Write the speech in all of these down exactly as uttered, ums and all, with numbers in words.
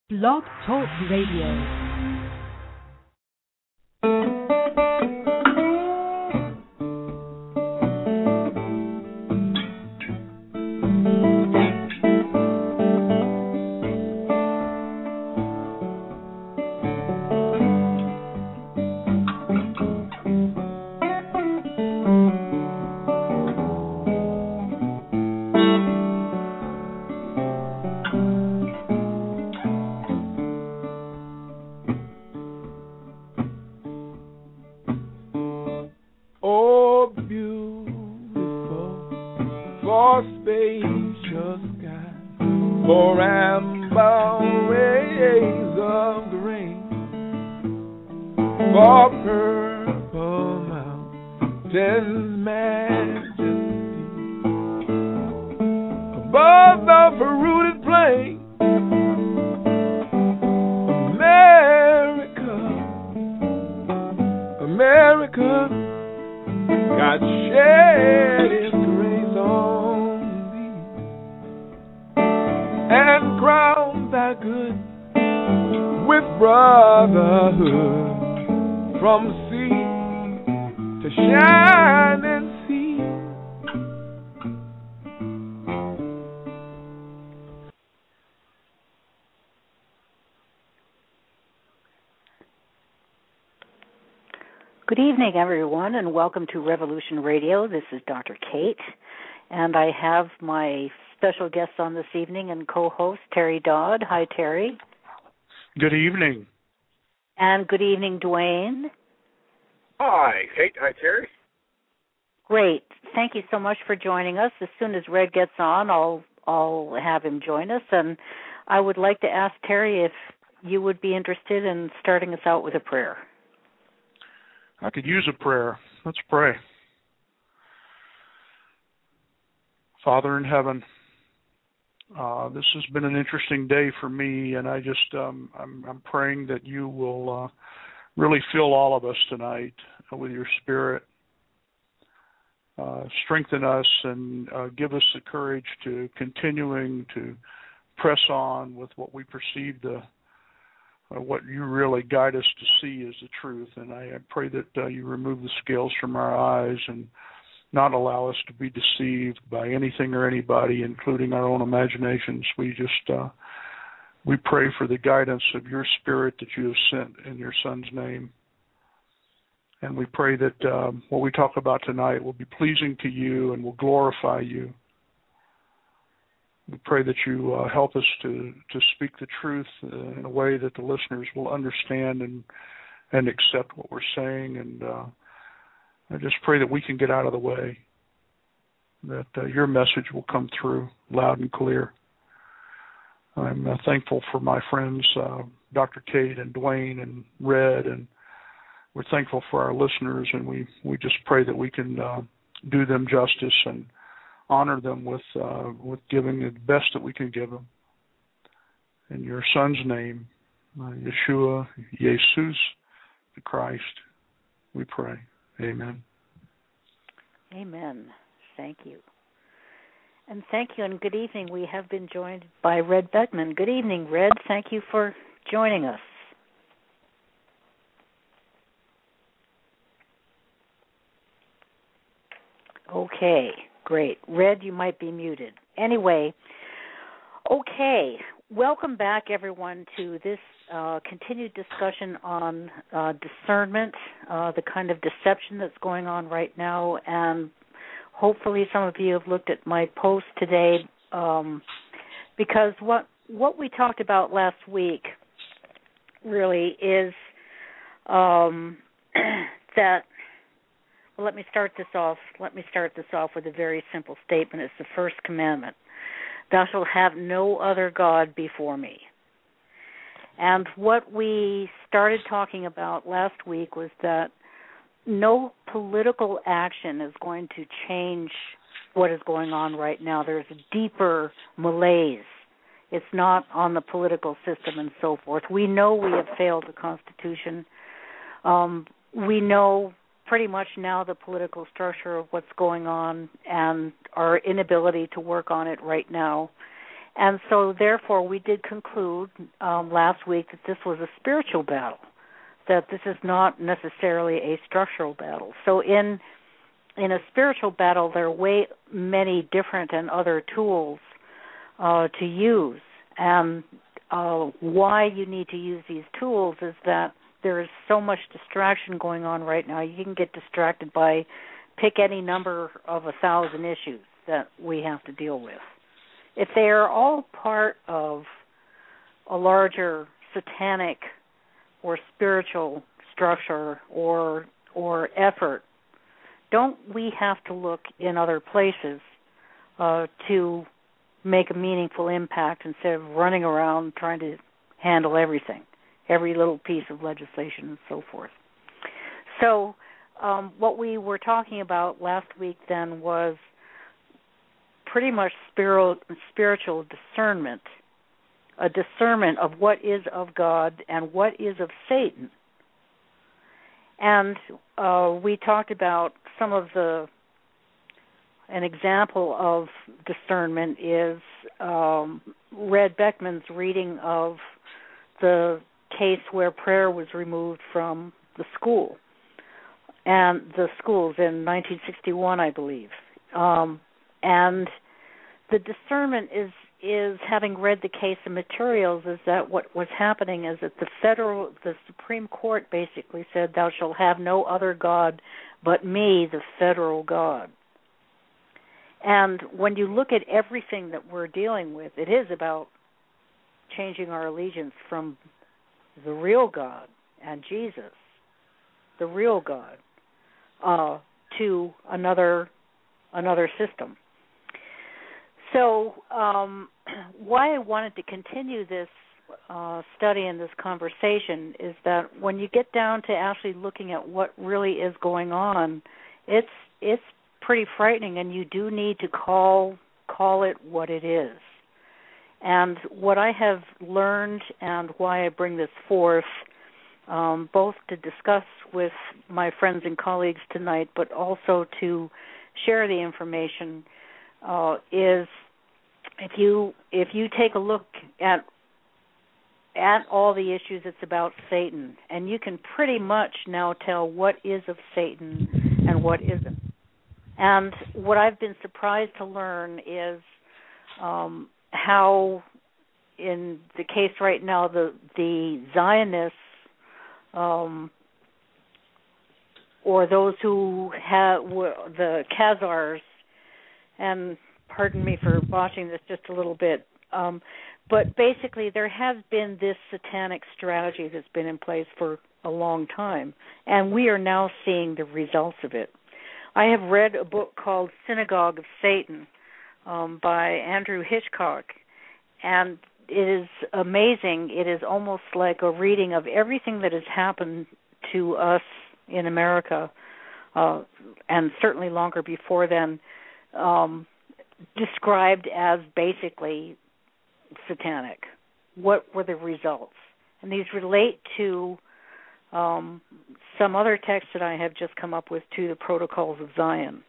Blog Talk Radio. Good evening, everyone, and welcome to Revolution Radio. This is Doctor Kate, and I have my special guest on this evening and co-host, Terry Dodd. Hi, Terry. Good evening. And good evening, Dwayne. Hi, Kate. Hi, Terry. Great. Thank you so much for joining us. As soon as Red gets on, I'll I'll have him join us, and I would like to ask Terry if you would be interested in starting us out with a prayer. I could use a prayer. Let's pray. Father in heaven, uh, this has been an interesting day for me, and I just um, I'm, I'm praying that you will uh, really fill all of us tonight with your Spirit, uh, strengthen us, and uh, give us the courage to continuing to press on with what we perceive the Uh, what you really guide us to see is the truth. And I, I pray that uh, you remove the scales from our eyes and not allow us to be deceived by anything or anybody, including our own imaginations. We just, uh, we pray for the guidance of your Spirit that you have sent in your Son's name. And we pray that um, what we talk about tonight will be pleasing to you and will glorify you. We pray that you uh, help us to, to speak the truth uh, in a way that the listeners will understand and and accept what we're saying. And uh, I just pray that we can get out of the way, that uh, your message will come through loud and clear. I'm uh, thankful for my friends, uh, Doctor Kate and Dwayne and Red, and we're thankful for our listeners, and we, we just pray that we can uh, do them justice and honor them with uh, with giving the best that we can give them. In your Son's name, uh, Yeshua, Jesus, the Christ, we pray. Amen. Amen. Thank you. And thank you, and good evening. We have been joined by Red Beckman. Good evening, Red. Thank you for joining us. Okay. Great. Red, you might be muted. Anyway, okay. Welcome back, everyone, to this uh, continued discussion on uh, discernment, uh, the kind of deception that's going on right now. And hopefully some of you have looked at my post today, um, because what, what we talked about last week really is um, that Well, let me start this off. Let me start this off with a very simple statement. It's the first commandment: "Thou shalt have no other god before me." And what we started talking about last week was that no political action is going to change what is going on right now. There's a deeper malaise. It's not on the political system and so forth. We know we have failed the Constitution. Um, we know pretty much now the political structure of what's going on and our inability to work on it right now. And so, therefore, we did conclude um, last week that this was a spiritual battle, that this is not necessarily a structural battle. So in in a spiritual battle, there are way many different and other tools uh, to use. And uh, why you need to use these tools is that there is so much distraction going on right now. You can get distracted by pick any number of a thousand issues that we have to deal with. If they are all part of a larger satanic or spiritual structure or or effort, don't we have to look in other places uh, to make a meaningful impact instead of running around trying to handle everything, every little piece of legislation and so forth? So um, what we were talking about last week then was pretty much spiritual, spiritual discernment, a discernment of what is of God and what is of Satan. And uh, we talked about some of the, an example of discernment is um, Red Beckman's reading of the case where prayer was removed from the school, and the schools in nineteen sixty-one, I believe. Um, and the discernment is is having read the case and materials is that what was happening is that the federal, the Supreme Court basically said, thou shalt have no other God but me, the federal God. And when you look at everything that we're dealing with, it is about changing our allegiance from the real God and Jesus, the real God, uh, to another another system. So um, why I wanted to continue this uh, study and this conversation is that when you get down to actually looking at what really is going on, it's it's pretty frightening, and you do need to call call it what it is. And what I have learned and why I bring this forth, um, both to discuss with my friends and colleagues tonight, but also to share the information, uh, is if you if you take a look at at all the issues, it's about Satan, and you can pretty much now tell what is of Satan and what isn't. And what I've been surprised to learn is um, how, in the case right now, the the Zionists um, or those who have the Khazars, and pardon me for botching this just a little bit, um, but basically there has been this satanic strategy that's been in place for a long time, and we are now seeing the results of it. I have read a book called Synagogue of Satan um, by Andrew Hitchcock, and it is amazing. It is almost like a reading of everything that has happened to us in America, uh, and certainly longer before then, um, described as basically satanic. What were the results? And these relate to um, some other texts that I have just come up with, to the Protocols of Zion.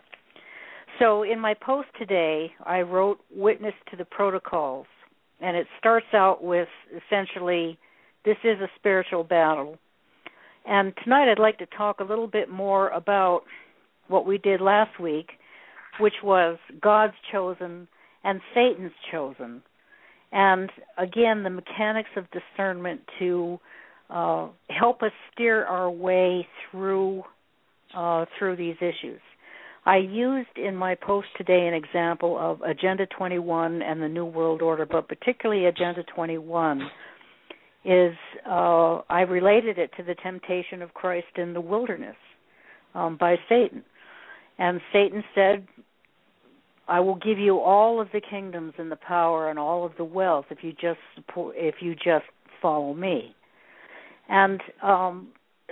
So in my post today, I wrote Witness to the Protocols, and it starts out with essentially, this is a spiritual battle. And tonight I'd like to talk a little bit more about what we did last week, which was God's chosen and Satan's chosen. And again, the mechanics of discernment to uh, help us steer our way through uh, through these issues. I used in my post today an example of Agenda twenty-one and the New World Order, but particularly Agenda twenty-one is, uh, I related it to the temptation of Christ in the wilderness um, by Satan. And Satan said, I will give you all of the kingdoms and the power and all of the wealth if you just support, if you just follow me. And um,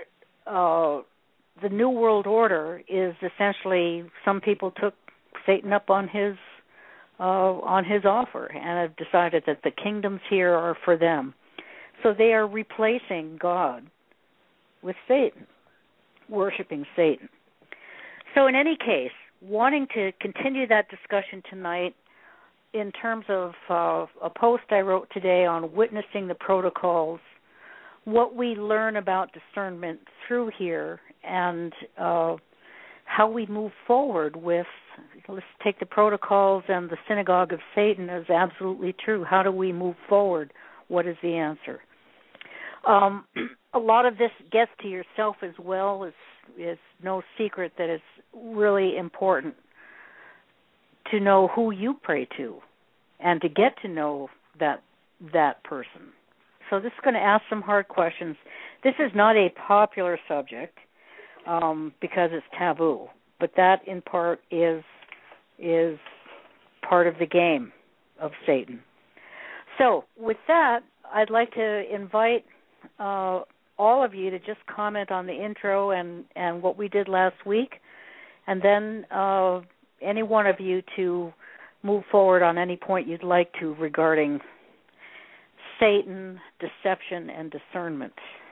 uh, the New World Order is essentially, some people took Satan up on his uh, on his offer and have decided that the kingdoms here are for them. So they are replacing God with Satan, worshiping Satan. So in any case, wanting to continue that discussion tonight, in terms of uh, a post I wrote today on witnessing the protocols, what we learn about discernment through here, and uh, how we move forward with, let's take the protocols and the synagogue of Satan as absolutely true. How do we move forward? What is the answer? Um, a lot of this gets to yourself as well. It's, it's no secret that it's really important to know who you pray to and to get to know that that person. So this is going to ask some hard questions. This is not a popular subject um, because it's taboo, but that in part is is part of the game of Satan. So with that, I'd like to invite uh, all of you to just comment on the intro and, and what we did last week, and then uh, any one of you to move forward on any point you'd like to regarding Satan, deception, and discernment.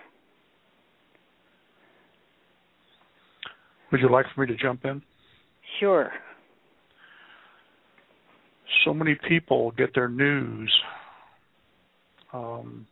Would you like for me to jump in? Sure. So many people get their news um,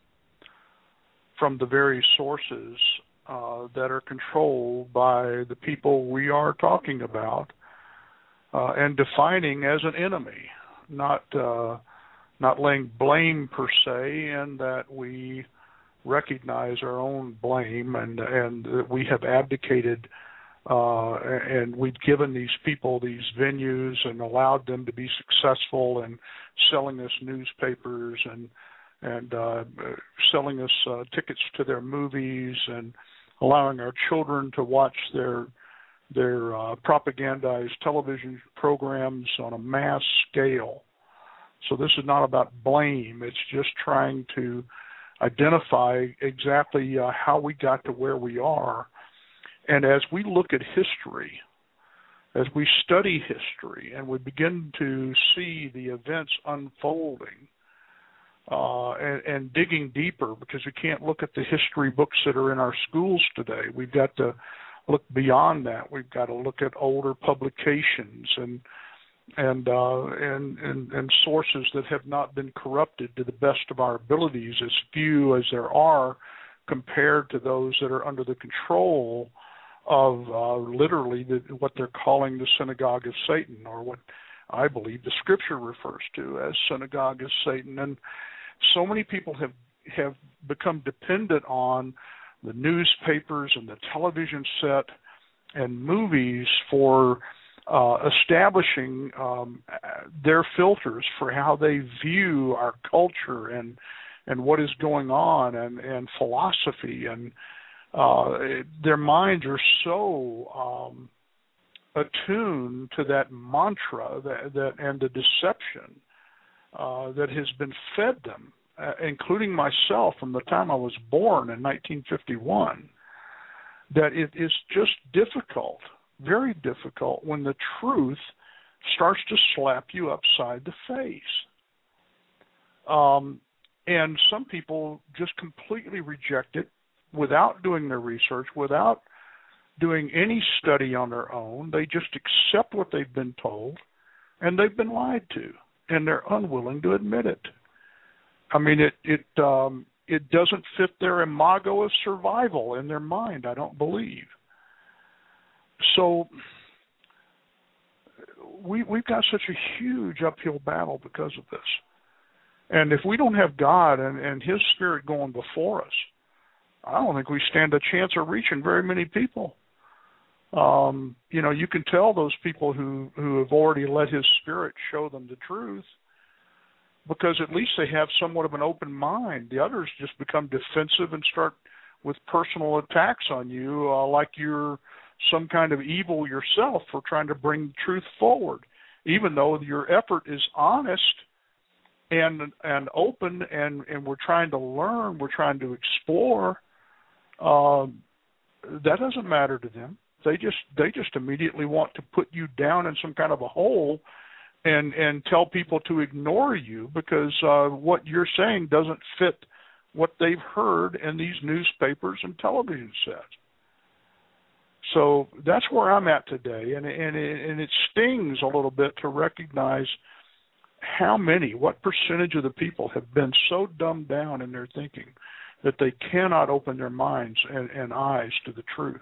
from the very sources uh, that are controlled by the people we are talking about uh, and defining as an enemy, not uh, not laying blame per se, and that we recognize our own blame and and that we have abdicated uh, and we've given these people these venues and allowed them to be successful in selling us newspapers and and uh, selling us uh, tickets to their movies and allowing our children to watch their their uh, propagandized television programs on a mass scale. So this is not about blame. It's just trying to identify exactly uh, how we got to where we are. And as we look at history, as we study history and we begin to see the events unfolding uh, and, and digging deeper, because we can't look at the history books that are in our schools today. We've got to look beyond that. We've got to look at older publications and and, uh, and and and sources that have not been corrupted to the best of our abilities, as few as there are compared to those that are under the control of uh, literally the, what they're calling the synagogue of Satan, or what I believe the Scripture refers to as synagogue of Satan. And so many people have have become dependent on the newspapers and the television set and movies for uh, establishing um, their filters for how they view our culture and and what is going on and, and philosophy. And uh, their minds are so um, attuned to that mantra that, that and the deception uh, that has been fed them, uh, including myself from the time I was born in nineteen fifty-one, that it is just difficult, very difficult, when the truth starts to slap you upside the face. Um, and some people just completely reject it without doing their research, without doing any study on their own. They just accept what they've been told, and they've been lied to, and they're unwilling to admit it. I mean, it it um, it doesn't fit their imago of survival in their mind, I don't believe. So we, we've got such a huge uphill battle because of this. And if we don't have God and, and His Spirit going before us, I don't think we stand a chance of reaching very many people. Um, you know, you can tell those people who, who have already let His Spirit show them the truth, because at least they have somewhat of an open mind. The others just become defensive and start with personal attacks on you, uh, like you're some kind of evil yourself for trying to bring the truth forward, even though your effort is honest and and open, and, and we're trying to learn, we're trying to explore. Um, that doesn't matter to them. They just they just immediately want to put you down in some kind of a hole and and tell people to ignore you because uh, what you're saying doesn't fit what they've heard in these newspapers and television sets. So that's where I'm at today, and and it, and it stings a little bit to recognize how many, what percentage of the people have been so dumbed down in their thinking that they cannot open their minds and, and eyes to the truth?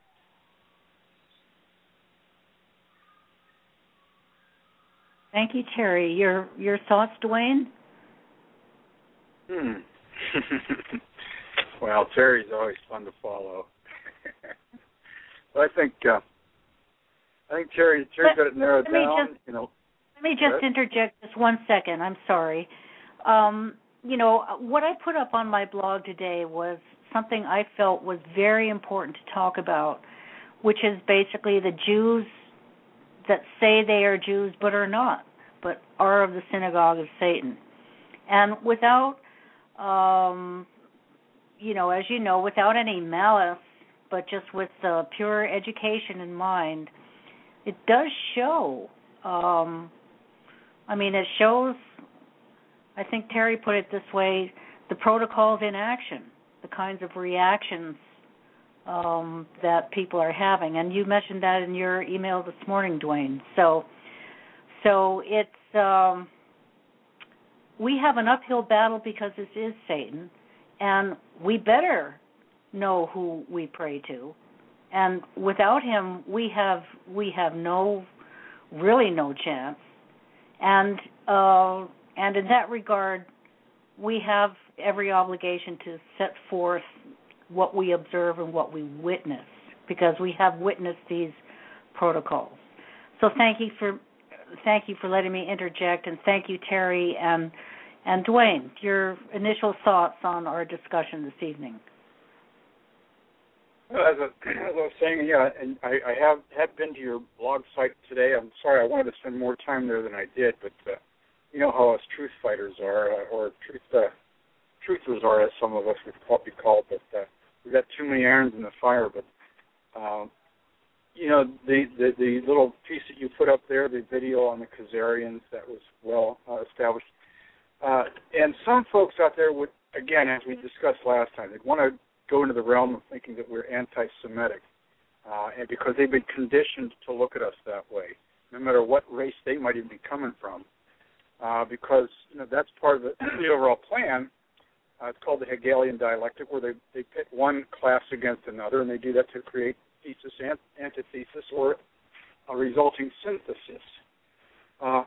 Thank you, Terry. Your your thoughts, Dwayne? Hmm. Well, Terry's always fun to follow. But I think uh, I think Terry Terry got it narrowed down. Just, you know. Let me just interject just one second. I'm sorry. Um, you know, what I put up on my blog today was something I felt was very important to talk about, which is basically the Jews that say they are Jews but are not, but are of the synagogue of Satan. And without, um, you know, as you know, without any malice, but just with uh, pure education in mind, it does show, um, I mean, it shows, I think Terry put it this way, the protocols in action, the kinds of reactions um, that people are having. And you mentioned that in your email this morning, Dwayne. So so it's, um, we have an uphill battle because this is Satan, and we better know who we pray to. And without him, we have we have no, really no chance. And uh, and in that regard, we have every obligation to set forth what we observe and what we witness, because we have witnessed these protocols. So thank you for thank you for letting me interject, and thank you, Terry and and Dwayne, your initial thoughts on our discussion this evening. Well, as, a, as I was saying, yeah, and I, I have had been to your blog site today. I'm sorry, I wanted to spend more time there than I did, but uh, you know how us truth fighters are, uh, or truth uh, truthers are, as some of us would be called. But uh, we've got too many irons in the fire. But um, you know, the, the the little piece that you put up there, the video on the Khazarians, that was well uh, established. Uh, and some folks out there would, again, as we discussed last time, they'd want to go into the realm of thinking that we're anti-Semitic, uh, and because they've been conditioned to look at us that way, no matter what race they might even be coming from, uh, because you know that's part of the, the overall plan. Uh, it's called the Hegelian dialectic, where they, they pit one class against another, and they do that to create thesis and antithesis, or a resulting synthesis. Uh,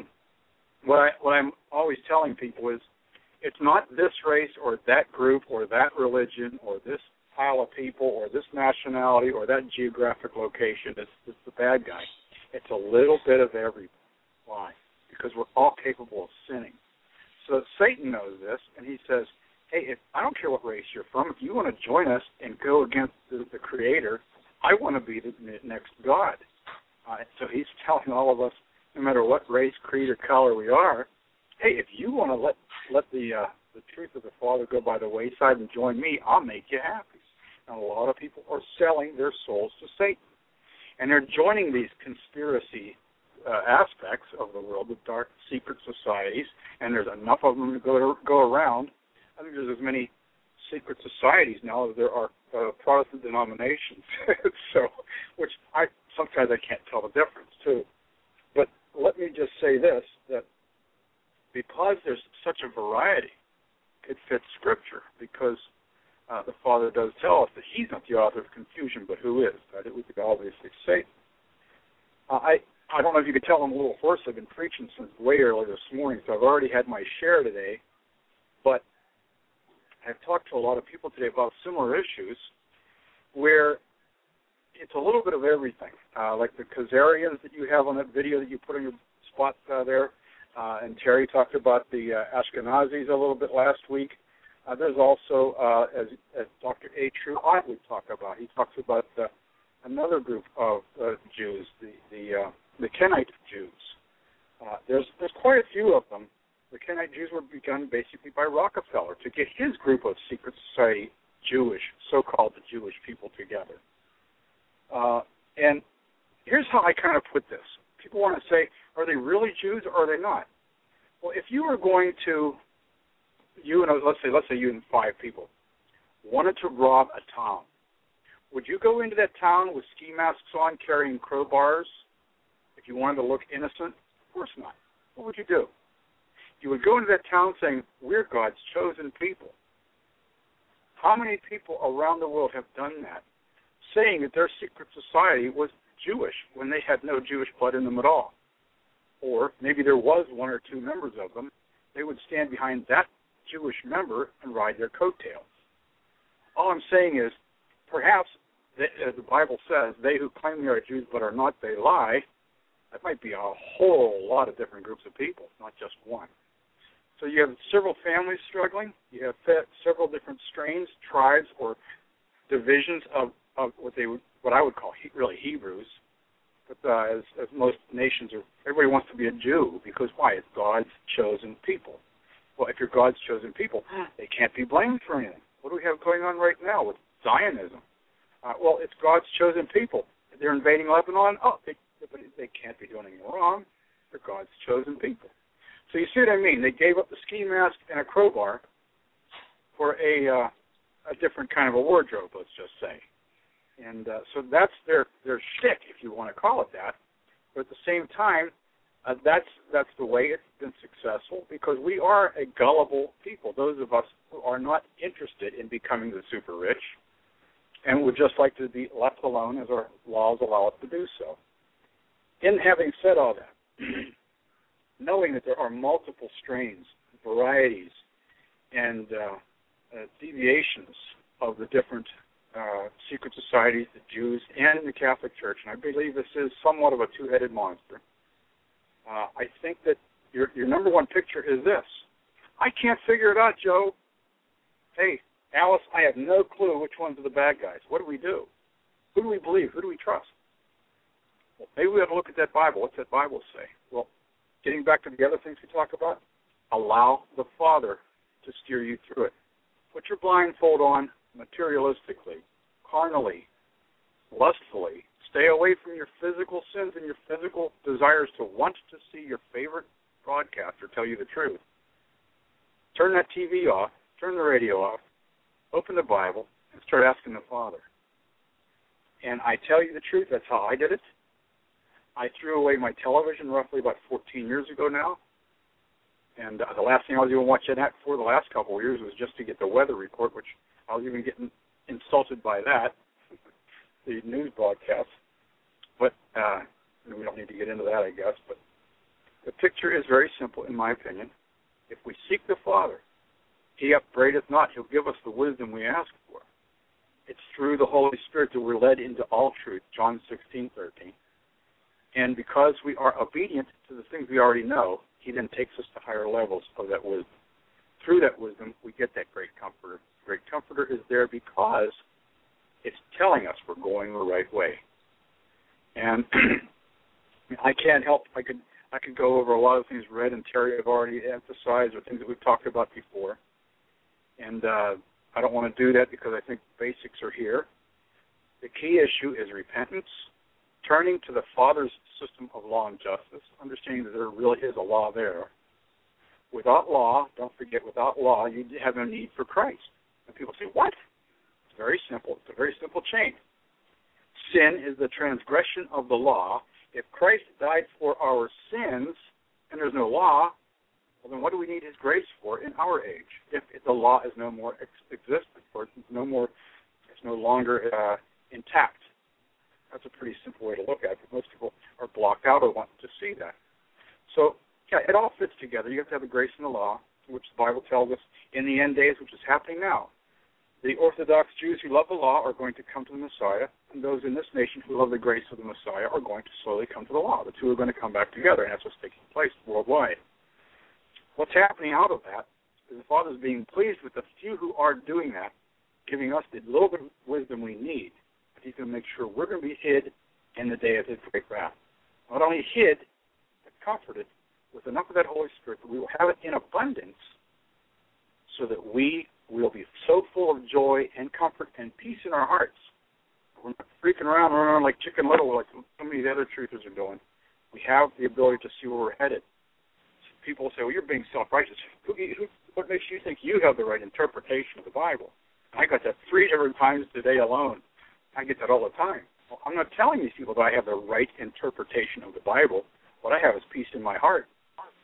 what, I, what I'm always telling people is, it's not this race or that group or that religion or this pile of people or this nationality or that geographic location that's, that's the bad guy. It's a little bit of everybody. Why? Because we're all capable of sinning. So Satan knows this, and he says, hey, if, I don't care what race you're from. If you want to join us and go against the, the Creator, I want to be the next God. Uh, so he's telling all of us, no matter what race, creed, or color we are, hey, if you want to let let the uh, the truth of the Father go by the wayside and join me, I'll make you happy. And a lot of people are selling their souls to Satan, and they're joining these conspiracy uh, aspects of the world, the dark secret societies, and there's enough of them to go go around. I think there's as many secret societies now as there are uh, Protestant denominations. So, which I sometimes I can't tell the difference too. But let me just say this, that because there's such a variety, it fits Scripture, because uh, the Father does tell us that he's not the author of confusion, but who is? That it would be obviously Satan. Uh, I, I don't know if you could tell, I'm a little hoarse. I've been preaching since way early this morning, so I've already had my share today. But I've talked to a lot of people today about similar issues where it's a little bit of everything, uh, like the Khazarians that you have on that video that you put on your spot uh, there. Uh, and Terry talked about the uh, Ashkenazis a little bit last week. Uh, there's also, uh, as, as Doctor A. True Otley talked about, he talks about uh, another group of uh, Jews, the the, uh, the Kenite Jews. Uh, there's there's quite a few of them. The Kenite Jews were begun basically by Rockefeller to get his group of secret society Jewish, so-called the Jewish people together. Uh, and here's how I kind of put this. People want to say, are they really Jews or are they not? Well, if you were going to, you and let's say, let's say you and five people wanted to rob a town, would you go into that town with ski masks on, carrying crowbars, if you wanted to look innocent? Of course not. What would you do? you would go into that town saying, we're God's chosen people. How many people around the world have done that, saying that their secret society was Jewish when they had no Jewish blood in them at all? Or maybe there was one or two members of them. They would stand behind that Jewish member and ride their coattails. All I'm saying is, perhaps, the, as the Bible says, they who claim they are Jews but are not, they lie. That might be a whole lot of different groups of people, not just one. So you have several families struggling. You have several different strains, tribes, or divisions of, of what they would, what I would call he, really Hebrews. But uh, as, as most nations are, everybody wants to be a Jew because why? It's God's chosen people. Well, if you're God's chosen people, they can't be blamed for anything. What do we have going on right now with Zionism? Uh, well, it's God's chosen people. They're invading Lebanon. Oh, they, they can't be doing anything wrong. They're God's chosen people. So you see what I mean? They gave up the ski mask and a crowbar for a uh, a different kind of a wardrobe, let's just say. And uh, so that's their, their shtick, if you want to call it that. But at the same time, uh, that's that's the way it's been successful because we are a gullible people, those of us who are not interested in becoming the super rich and would just like to be left alone as our laws allow us to do so. In having said all that, knowing that there are multiple strains, varieties, and uh, uh, deviations of the different uh, secret societies, the Jews, and the Catholic Church, and I believe this is somewhat of a two-headed monster, uh, I think that your, your number one picture is this. I can't figure it out, Joe. Hey, Alice, I have no clue which ones are the bad guys. What do we do? Who do we believe? Who do we trust? Well, maybe we have to look at that Bible. What's that Bible say? Well, getting back to the other things we talk about, allow the Father to steer you through it. Put your blindfold on materialistically, carnally, lustfully. Stay away from your physical sins and your physical desires to want to see your favorite broadcaster tell you the truth. Turn that T V off, turn the radio off, open the Bible, and start asking the Father. And I tell you the truth, that's how I did it. I threw away my television roughly about fourteen years ago now. And uh, the last thing I was even watching that for the last couple of years was just to get the weather report, which I was even getting insulted by that, the news broadcast. But uh, we don't need to get into that, I guess. But the picture is very simple, in my opinion. If we seek the Father, He upbraideth not. He'll give us the wisdom we ask for. It's through the Holy Spirit that we're led into all truth, John sixteen thirteen. And because we are obedient to the things we already know, He then takes us to higher levels of that wisdom. Through that wisdom, we get that great comforter. The great comforter is there because it's telling us we're going the right way. And I can't help, I could I could go over a lot of things Red and Terry have already emphasized or things that we've talked about before. And uh, I don't want to do that because I think the basics are here. The key issue is repentance, turning to the Father's system of law and justice, understanding that there really is a law there. Without law, don't forget, without law, you have no need for Christ. And people say, what? It's very simple. It's a very simple chain. Sin is the transgression of the law. If Christ died for our sins and there's no law, well, then what do we need His grace for in our age? If, if the law is no more ex- existent or it's no more, it's no longer uh, intact. That's a pretty simple way to look at it, but most people are blocked out or want to see that. So, yeah, it all fits together. You have to have the grace and the law, which the Bible tells us in the end days, which is happening now. The Orthodox Jews who love the law are going to come to the Messiah, and those in this nation who love the grace of the Messiah are going to slowly come to the law. The two are going to come back together, and that's what's taking place worldwide. What's happening out of that is the Father's being pleased with the few who are doing that, giving us the little bit of wisdom we need. But He's going to make sure we're going to be hid in the day of His great wrath. Not only hid, but comforted with enough of that Holy Spirit that we will have it in abundance so that we will be so full of joy and comfort and peace in our hearts. We're not freaking around, running around like Chicken Little like so many of the other truthers are doing. We have the ability to see where we're headed. People say, well, you're being self-righteous. Who, who, what makes you think you have the right interpretation of the Bible? I got that three different times today alone. I get that all the time. Well, I'm not telling these people that I have the right interpretation of the Bible. What I have is peace in my heart.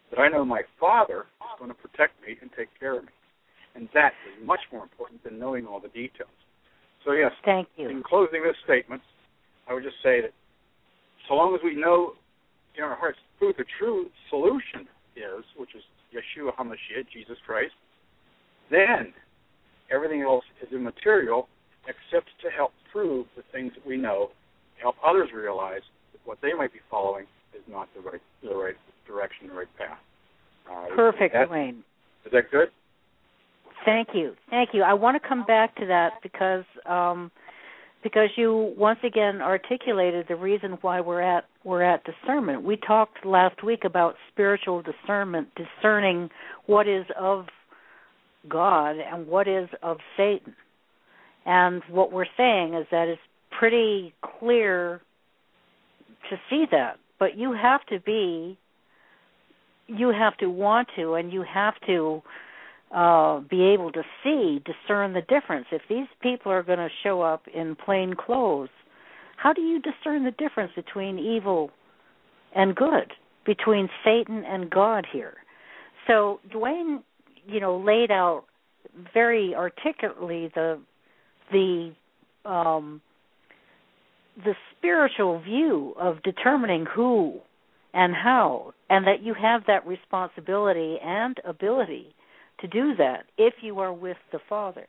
that I know my Father is going to protect me and take care of me. And that is much more important than knowing all the details. So, yes, thank you. In closing this statement, I would just say that so long as we know in our hearts who the true solution is, which is Yeshua HaMashiach, Jesus Christ, then everything else is immaterial except to help prove the things that we know, help others realize that what they might be following is not the right the right direction, the right path. Uh, Perfect, that, Dwayne. Is that good? Thank you. Thank you. I want to come back to that because um, because you once again articulated the reason why we're at we're at discernment. We talked last week about spiritual discernment, discerning what is of God and what is of Satan. And what we're saying is that it's pretty clear to see that. But you have to be, you have to want to, and you have to uh, be able to see, discern the difference. If these people are going to show up in plain clothes, how do you discern the difference between evil and good, between Satan and God here? So Dwayne, you know, laid out very articulately the the um, the spiritual view of determining who and how, and that you have that responsibility and ability to do that if you are with the Father.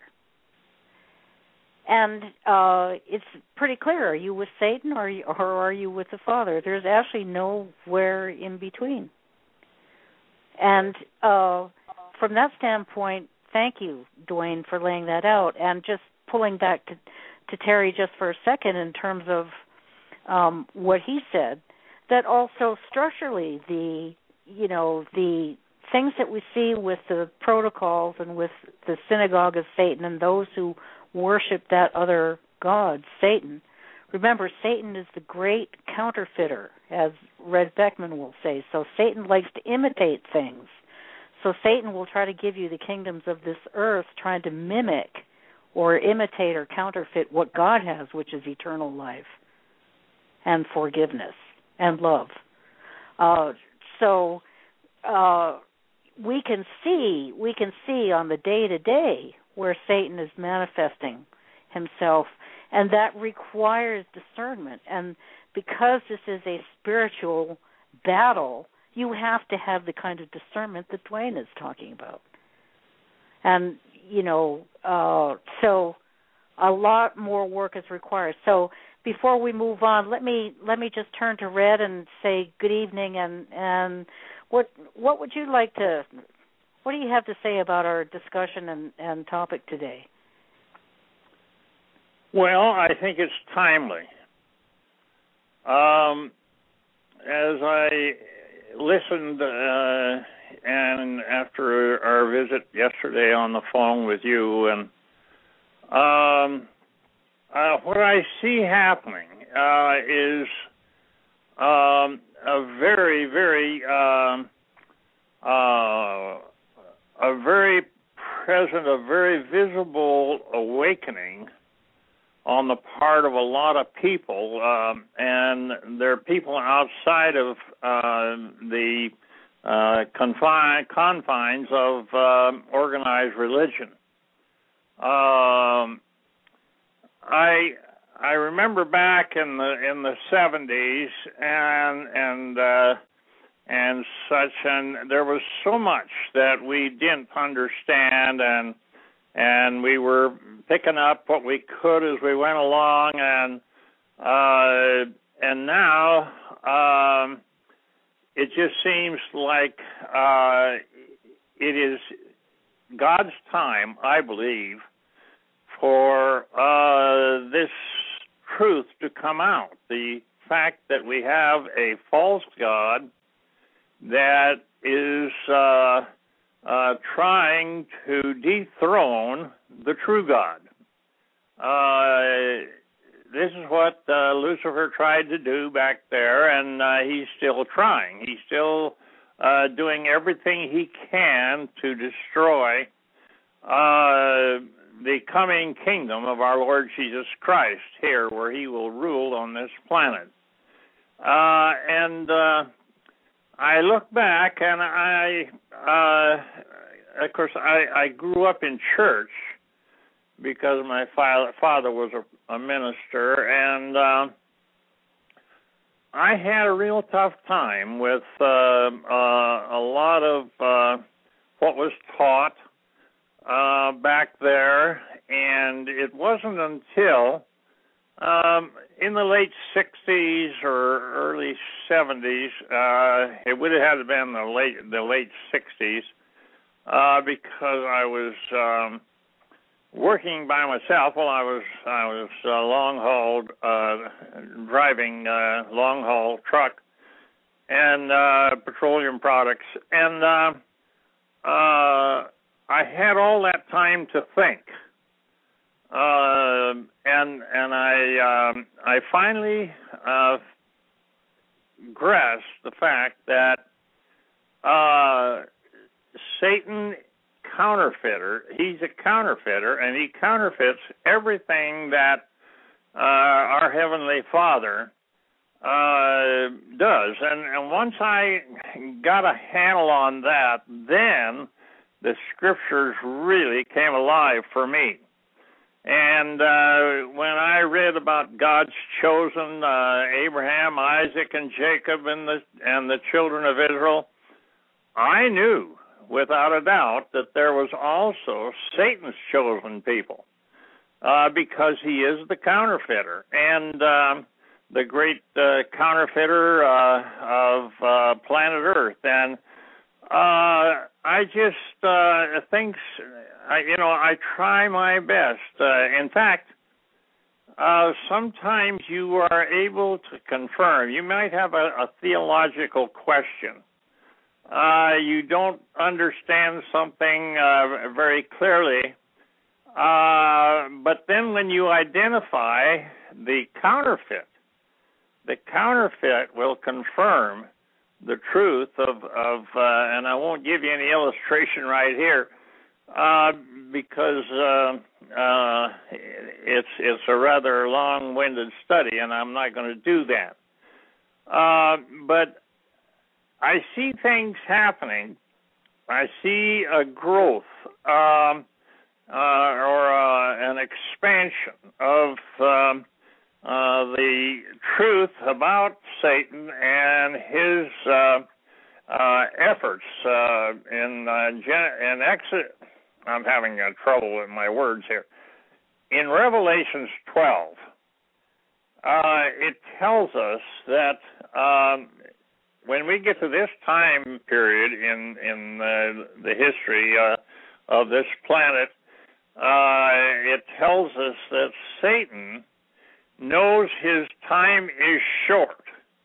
And uh, it's pretty clear, are you with Satan or are you, or are you with the Father? There's actually nowhere in between. And uh, from that standpoint, thank you, Dwayne, for laying that out. And just pulling back to, to Terry just for a second in terms of um, what he said, that also structurally the, you know, the things that we see with the protocols and with the synagogue of Satan and those who worship that other god, Satan. Remember, Satan is the great counterfeiter, as Red Beckman will say. So Satan likes to imitate things. So Satan will try to give you the kingdoms of this earth, trying to mimic or imitate or counterfeit what God has, which is eternal life and forgiveness and love. Uh, so uh, we can see, we can see on the day-to-day where Satan is manifesting himself, and that requires discernment. And because this is a spiritual battle, you have to have the kind of discernment that Dwayne is talking about. And, you know, uh, so a lot more work is required. So before we move on, let me let me just turn to Red and say good evening. And, and what what would you like to, what do you have to say about our discussion and, and topic today? Well, I think it's timely. Um, as I listened, uh, and after our visit yesterday on the phone with you, and um, uh, what I see happening uh, is um, a very, very, um, uh, a very present, a very visible awakening on the part of a lot of people, um, and there are people outside of uh, the uh, confine, confines of um, organized religion. Um, I I remember back in the in the seventies and and uh, and such, and there was so much that we didn't understand, and and we were picking up what we could as we went along, and uh, and now um, it just seems like uh, it is God's time, I believe, for uh, this truth to come out. The fact that we have a false God that is uh, Uh, trying to dethrone the true God. Uh, this is what uh, Lucifer tried to do back there, and uh, he's still trying. He's still uh, doing everything he can to destroy uh, the coming kingdom of our Lord Jesus Christ here, where he will rule on this planet. Uh, and uh, I look back and I, uh, of course, I, I grew up in church because my fa- father was a, a minister, and uh, I had a real tough time with uh, uh, a lot of uh, what was taught uh, back there, and it wasn't until um, in the late sixties or early seventies, uh, it would have had to been the late the late sixties, uh, because I was um, working by myself. Well, I was I was uh, long haul uh, driving uh, long haul truck and uh, petroleum products, and uh, uh, I had all that time to think. Uh, and and I um, I finally uh, grasped the fact that uh, Satan counterfeiter. He's a counterfeiter, and he counterfeits everything that uh, our Heavenly Father uh, does. And, and once I got a handle on that, then the Scriptures really came alive for me. And uh, when I read about God's chosen uh, Abraham, Isaac, and Jacob, and the and the children of Israel, I knew without a doubt that there was also Satan's chosen people, uh, because he is the counterfeiter and uh, the great uh, counterfeiter uh, of uh, planet Earth. And uh, I just uh, think, I, you know, I try my best. Uh, in fact, uh, sometimes you are able to confirm. You might have a, a theological question. Uh, you don't understand something uh, very clearly, uh, but then when you identify the counterfeit, the counterfeit will confirm the truth of, of uh, and I won't give you any illustration right here, uh, because uh, uh, it's it's a rather long-winded study, and I'm not going to do that. Uh, but I see things happening. I see a growth um, uh, or uh, an expansion of um, uh, the truth about Satan and his uh, uh, efforts uh, in uh, Gen- in Exodus. I'm having uh, trouble with my words here. In Revelations twelve, uh, it tells us that Um, when we get to this time period in in uh, the history uh, of this planet, uh, it tells us that Satan knows his time is short,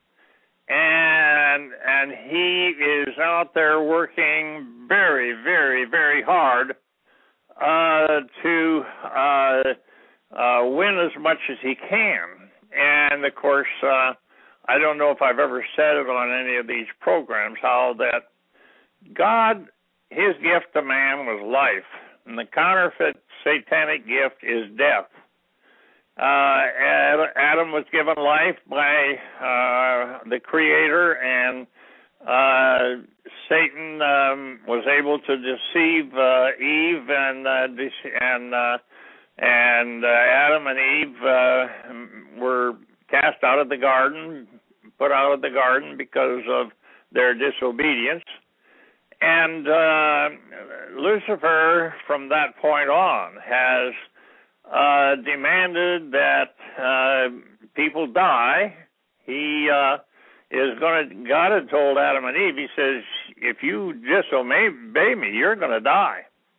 and and he is out there working very, very, very hard uh, to uh, uh, win as much as he can. And of course, uh, I don't know if I've ever said it on any of these programs, how that God, his gift to man was life, and the counterfeit satanic gift is death. Uh, Adam was given life by uh, the Creator, and uh, Satan um, was able to deceive uh, Eve, and uh, de- and uh, and uh, Adam and Eve uh, were cast out of the garden, put out of the garden because of their disobedience. And uh, Lucifer, from that point on, has uh, demanded that uh, people die. He uh, is going to, God had told Adam and Eve, he says, if you disobey me, you're going to die.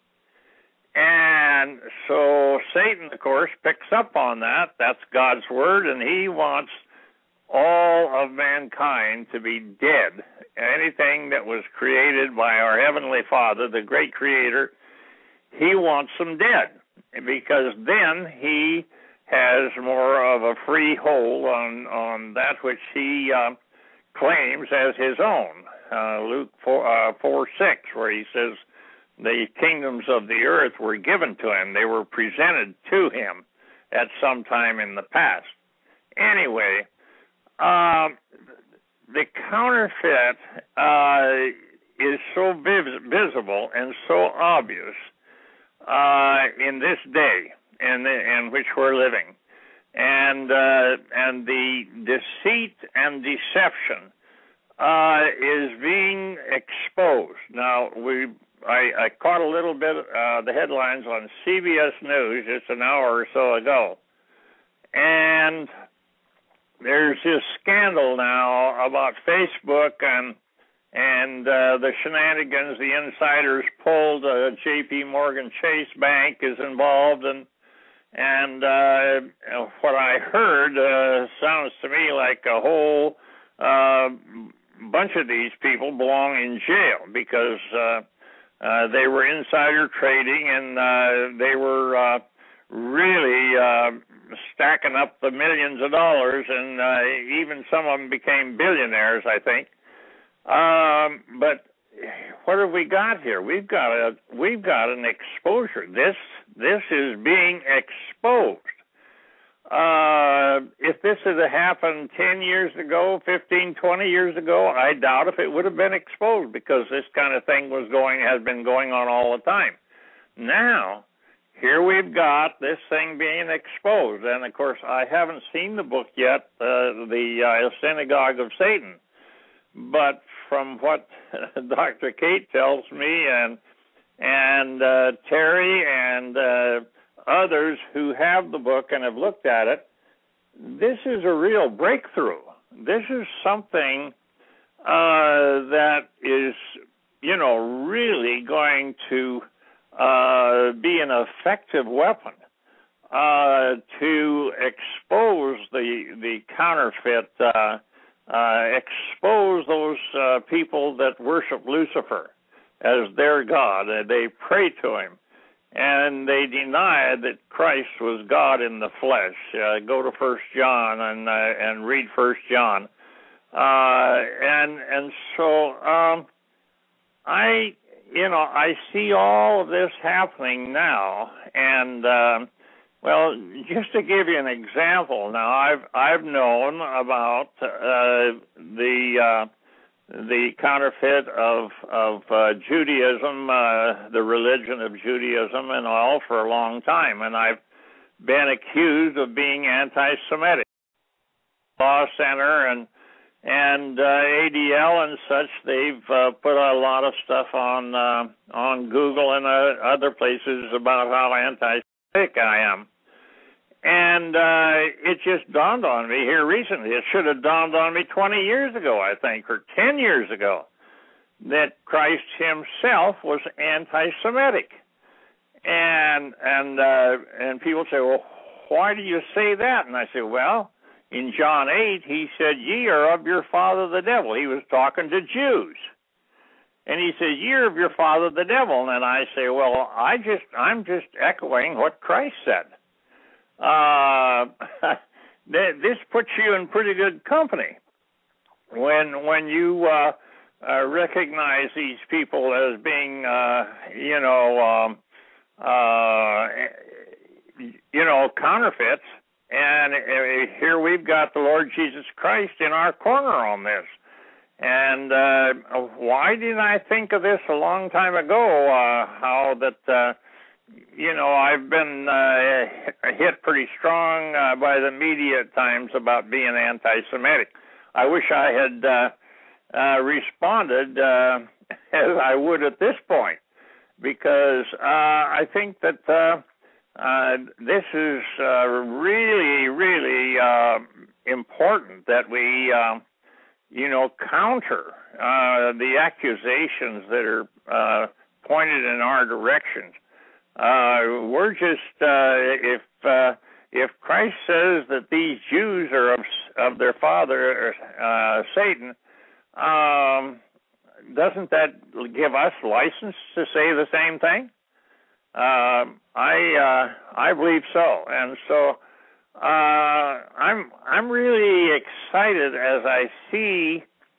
And so Satan, of course, picks up on that. That's God's word, and he wants all of mankind to be dead. Anything that was created by our Heavenly Father, the great Creator, he wants them dead, because then he has more of a free hold on, on that which he uh, claims as his own. Uh, Luke four, uh, four six, where he says, the kingdoms of the earth were given to him. They were presented to him at some time in the past. Anyway, uh, the counterfeit uh, is so vis- visible and so obvious uh, in this day in, the, in which we're living. And uh, and the deceit and deception uh, is being exposed. Now, we I, I caught a little bit uh, the headlines on C B S News just an hour or so ago, and there's this scandal now about Facebook and and uh, the shenanigans. The insiders pulled. Uh, J P Morgan Chase Bank is involved, and and uh, what I heard uh, sounds to me like a whole uh, bunch of these people belong in jail because uh, uh, they were insider trading and uh, they were uh, really uh, stacking up the millions of dollars, and uh, even some of them became billionaires, I think. Um, but what have we got here? We've got a we've got an exposure. This this is being exposed. Uh, if this had happened ten years ago, fifteen, twenty years ago, I doubt if it would have been exposed because this kind of thing was going has been going on all the time. Now, here we've got this thing being exposed, and of course, I haven't seen the book yet, uh, the uh, Synagogue of Satan. But from what Doctor Kate tells me, and and uh, Terry and uh, others who have the book and have looked at it, this is a real breakthrough. This is something uh, that is, you know, really going to uh, be an effective weapon uh, to expose the the counterfeit. Uh, Uh, expose those uh, people that worship Lucifer as their God. Uh, they pray to him, and they deny that Christ was God in the flesh. Uh, go to First John and uh, and read First John, uh, and and so um, I, you know, I see all of this happening now, and. Uh, Well, just to give you an example, now I've I've known about uh, the uh, the counterfeit of of uh, Judaism, uh, the religion of Judaism, and all for a long time, and I've been accused of being anti-Semitic. Law Center and and uh, A D L and such, they've uh, put a lot of stuff on uh, on Google and uh, other places about how anti-Semitic I am. And uh, it just dawned on me here recently. It should have dawned on me twenty years ago, I think, or ten years ago, that Christ himself was anti-Semitic. And and uh, and people say, well, why do you say that? And I say, well, in John eight, he said, ye are of your father the devil. He was talking to Jews. And he said, ye are of your father the devil. And I say, well, I just, I'm just echoing what Christ said. Uh, this puts you in pretty good company when when you uh, uh, recognize these people as being, uh, you know, um, uh, you know, counterfeits. And uh, here we've got the Lord Jesus Christ in our corner on this. And uh, why didn't I think of this a long time ago? Uh, how that. Uh, You know, I've been uh, hit pretty strong uh, by the media at times about being anti-Semitic. I wish I had uh, uh, responded uh, as I would at this point, because uh, I think that uh, uh, this is uh, really, really uh, important that we, uh, you know, counter uh, the accusations that are uh, pointed in our directions. Uh, we're just uh, if uh, if Christ says that these Jews are of of their father uh, Satan, um, doesn't that give us license to say the same thing? Uh, I uh, I believe so, and so uh, I'm I'm really excited as I see.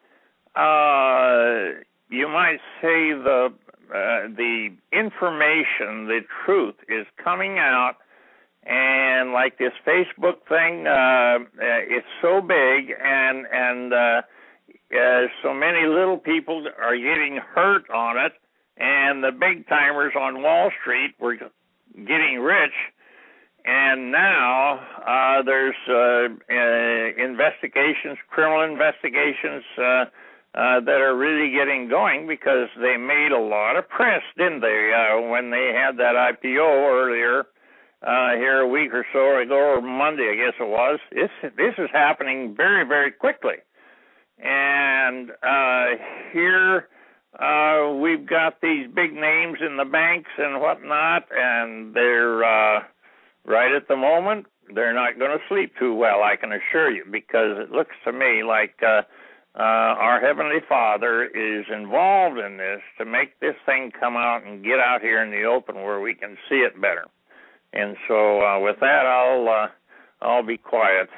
Uh, you might say the. Uh, the information, the truth is coming out, and like this Facebook thing, uh, it's so big, and and uh, uh, so many little people are getting hurt on it, and the big timers on Wall Street were getting rich. And now uh, there's uh, uh, investigations, criminal investigations uh, uh, that are really getting going because they made a lot of press, didn't they, uh, when they had that I P O earlier uh, here a week or so ago, or Monday, I guess it was. This, this is happening very, very quickly. And uh, here uh, we've got these big names in the banks and whatnot, and they're... Uh, Right at the moment, they're not going to sleep too well, I can assure you, because it looks to me like uh, uh, our Heavenly Father is involved in this to make this thing come out and get out here in the open where we can see it better. And so uh, with that, I'll uh, I'll be quiet.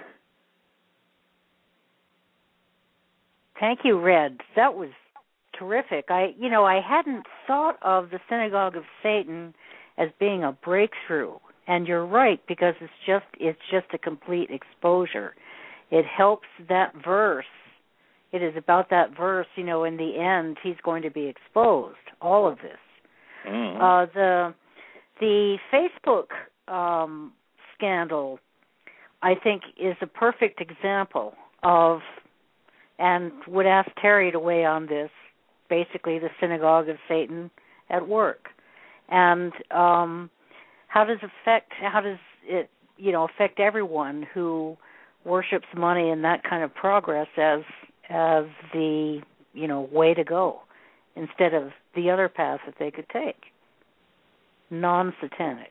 Thank you, Red. That was terrific. I, you know, I hadn't thought of the Synagogue of Satan as being a breakthrough. And you're right, because it's just it's just a complete exposure. It helps that verse. It is about that verse, you know, in the end, he's going to be exposed, all of this. Mm-hmm. Uh, the the Facebook um, scandal, I think, is a perfect example of, and would ask Terry to weigh on this, basically the Synagogue of Satan at work. And... Um, How does affect? How does it, you know, affect everyone who worships money and that kind of progress as as the, you know, way to go, instead of the other path that they could take, non-satanic,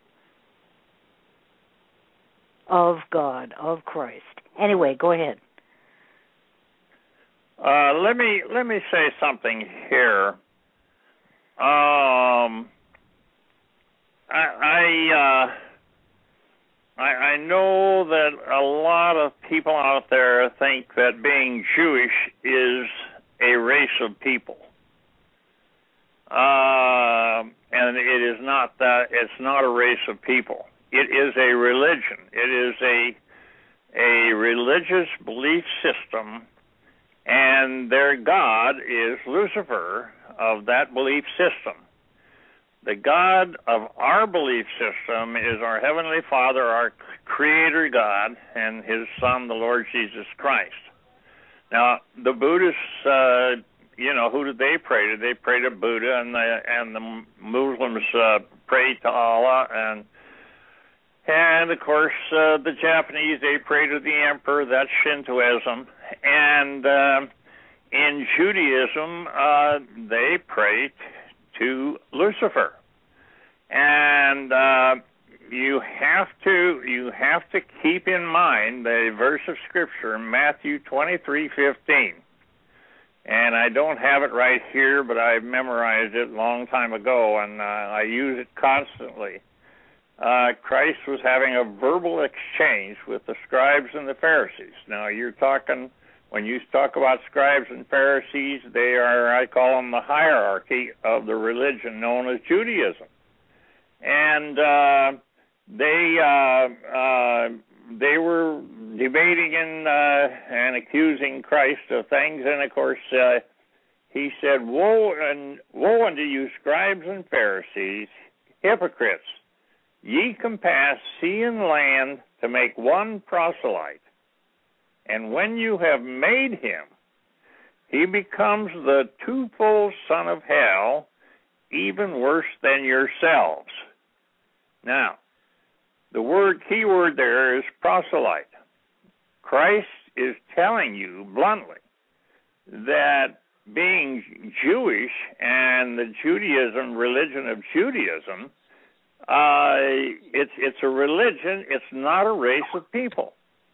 of God, of Christ. Anyway, go ahead. Uh, let me let me say something here. Um. I I, uh, I I know that a lot of people out there think that being Jewish is a race of people, uh, and it is not that. It's not a race of people. It is a religion. It is a a religious belief system, and their God is Lucifer of that belief system. The God of our belief system is our Heavenly Father, our Creator God, and His Son, the Lord Jesus Christ. Now, the Buddhists, uh, you know, who did they pray to? They pray to Buddha, and the and the Muslims uh, pray to Allah, and and of course uh, the Japanese, they pray to the Emperor. That's Shintoism, and uh, in Judaism uh, they pray to Lucifer, and uh, you have to you have to keep in mind the verse of Scripture, Matthew twenty-three fifteen, and I don't have it right here, but I memorized it a long time ago, and uh, I use it constantly. Uh, Christ was having a verbal exchange with the scribes and the Pharisees. Now, you're talking. When you talk about scribes and Pharisees, they are, I call them the hierarchy of the religion known as Judaism. And uh, they uh, uh, they were debating and, uh, and accusing Christ of things. And, of course, uh, he said, Woe, and, woe unto you, scribes and Pharisees, hypocrites! Ye compass sea and land to make one proselyte. And when you have made him, he becomes the twofold son of hell, even worse than yourselves. Now, the word, key word there is proselyte. Christ is telling you bluntly that being Jewish and the Judaism, religion of Judaism, uh, it's it's a religion. It's not a race of people.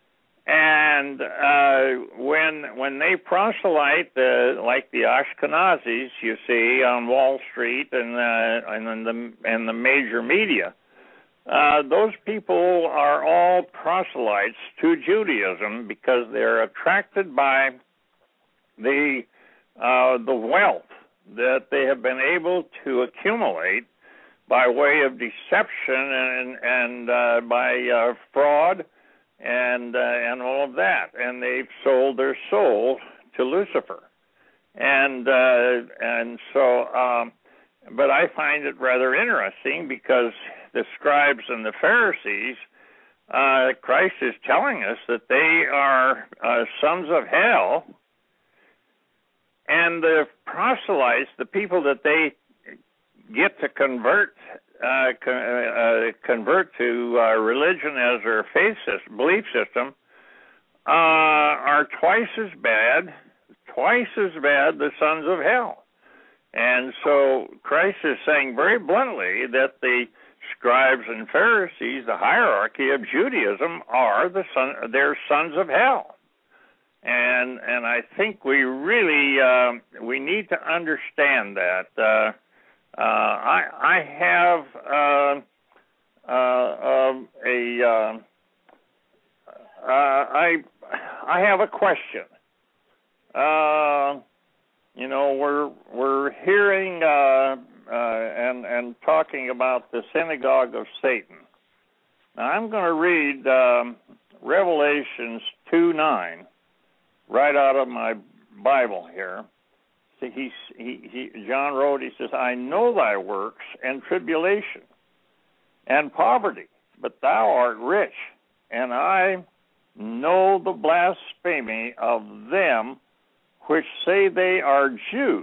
And uh, when when they proselyte, uh, like the Ashkenazis, you see on Wall Street and uh, and in the and the major media, uh, those people are all proselytes to Judaism because they're attracted by the uh, the wealth that they have been able to accumulate by way of deception and and uh, by uh, fraud. And uh, and all of that, and they've sold their soul to Lucifer. And uh, and so, um, but I find it rather interesting because the scribes and the Pharisees, uh, Christ is telling us that they are uh, sons of hell, and the proselytes, the people that they get to convert, uh, con- uh, convert to uh, religion as their faith system, belief system, uh, are twice as bad. Twice as bad the sons of hell. And so Christ is saying very bluntly that the scribes and Pharisees, the hierarchy of Judaism, are the son, they're sons of hell. And and I think we really uh, we need to understand that. Uh, uh, I I have uh, uh, a uh, uh, I I have a question. Uh, you know, we're we're hearing uh, uh, and and talking about the synagogue of Satan. Now, I'm going to read um, Revelations two nine right out of my Bible here. See, he, he, he, John wrote. He says, "I know thy works and tribulation and poverty, but thou art rich, and I know the blasphemy of them which say they are Jews,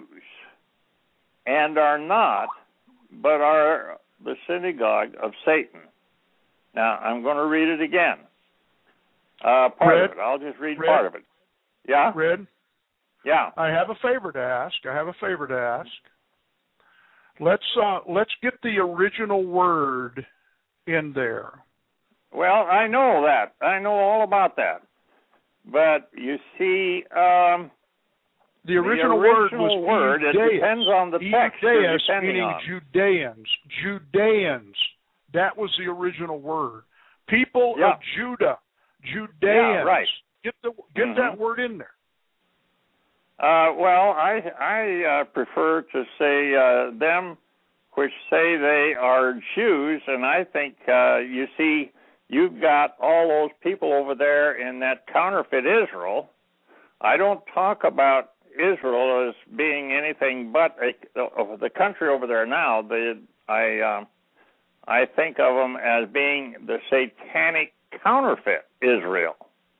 and are not, but are the synagogue of Satan." Now, I'm going to read it again. Uh, part Red, of it. I'll just read Red, part of it. Yeah? Red, Yeah. I have a favor to ask. I have a favor to ask. Let's uh, let's get the original word in there. Well, I know that. I know all about that. But you see, um, the original, the original word was word, it depends on the text you're depending meaning on. Judeans. Judeans. That was the original word. People yeah. of Judah. Judeans. Yeah, right. Get the get mm-hmm. that word in there. Uh, well, I I uh, prefer to say uh, them which say they are Jews, and I think uh, you see you've got all those people over there in that counterfeit Israel. I don't talk about Israel as being anything but a, uh, the country over there now. The I uh, I think of them as being the satanic counterfeit Israel.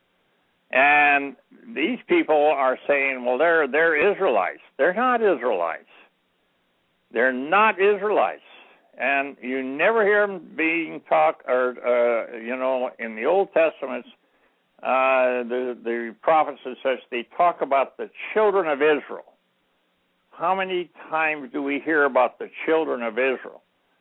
And these people are saying, well, they're they're Israelites. They're not Israelites. They're not Israelites. And you never hear them being talked, or uh, you know, in the Old Testament, uh, the the prophets and such, they talk about the children of Israel. How many times do we hear about the children of Israel?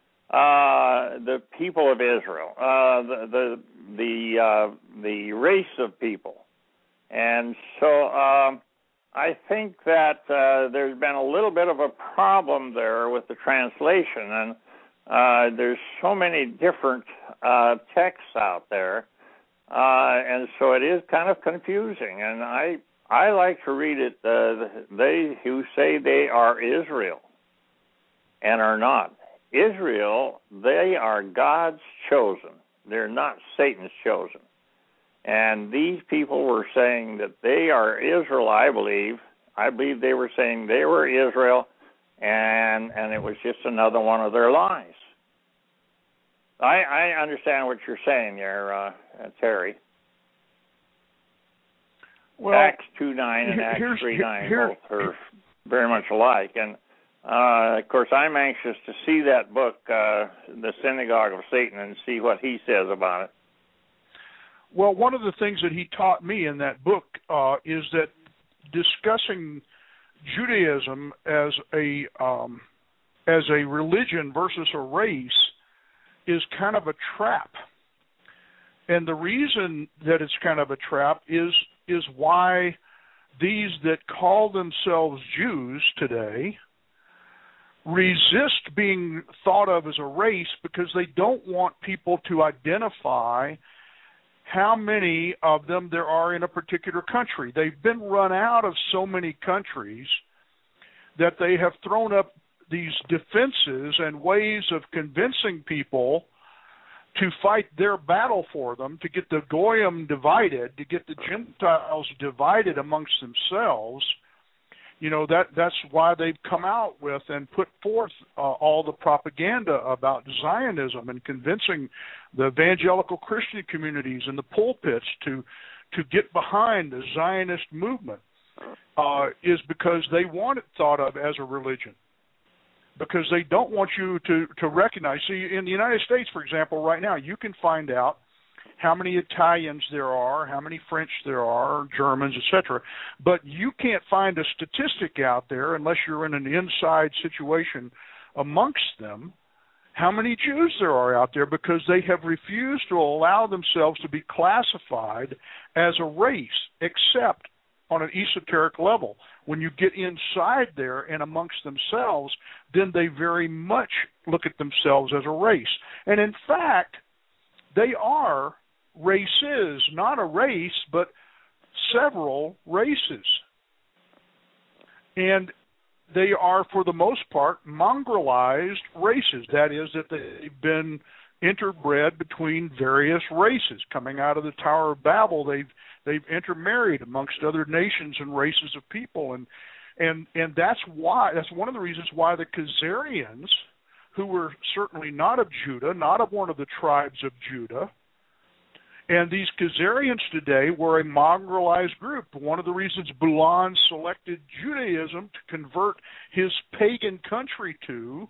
Uh, the people of Israel, uh, the the the, uh, the race of people. And so um, I think that uh, there's been a little bit of a problem there with the translation, and uh, there's so many different uh, texts out there, uh, and so it is kind of confusing. And I I like to read it, uh, they who say they are Israel and are not. Israel, they are God's chosen. They're not Satan's chosen. And these people were saying that they are Israel, I believe. I believe they were saying they were Israel, and and it was just another one of their lies. I, I understand what you're saying there, uh, Terry. Well, Acts two nine and Acts three nine both are very much alike. And, uh, of course, I'm anxious to see that book, uh, The Synagogue of Satan, and see what he says about it. Well, one of the things that he taught me in that book uh, is that discussing Judaism as a um, as a religion versus a race is kind of a trap. And the reason that it's kind of a trap is is why these that call themselves Jews today resist being thought of as a race because they don't want people to identify how many of them there are in a particular country. They've been run out of so many countries that they have thrown up these defenses and ways of convincing people to fight their battle for them, to get the Goyim divided, to get the Gentiles divided amongst themselves. You know, that that's why they've come out with and put forth uh, all the propaganda about Zionism and convincing the evangelical Christian communities and the pulpits to to get behind the Zionist movement, uh, is because they want it thought of as a religion. Because they don't want you to, to recognize. See, in the United States, for example, right now, you can find out how many Italians there are, how many French there are, Germans, et cetera. But you can't find a statistic out there, unless you're in an inside situation amongst them, how many Jews there are out there, because they have refused to allow themselves to be classified as a race, except on an esoteric level. When you get inside there and amongst themselves, then they very much look at themselves as a race. And in fact, they are races, not a race, but several races. And they are, for the most part, mongrelized races. That is, that they've been interbred between various races. Coming out of the Tower of Babel, they've they've intermarried amongst other nations and races of people, and and and that's why that's one of the reasons why the Khazarians, who were certainly not of Judah, not of one of the tribes of Judah, and these Khazarians today were a mongrelized group. One of the reasons Bulan selected Judaism to convert his pagan country to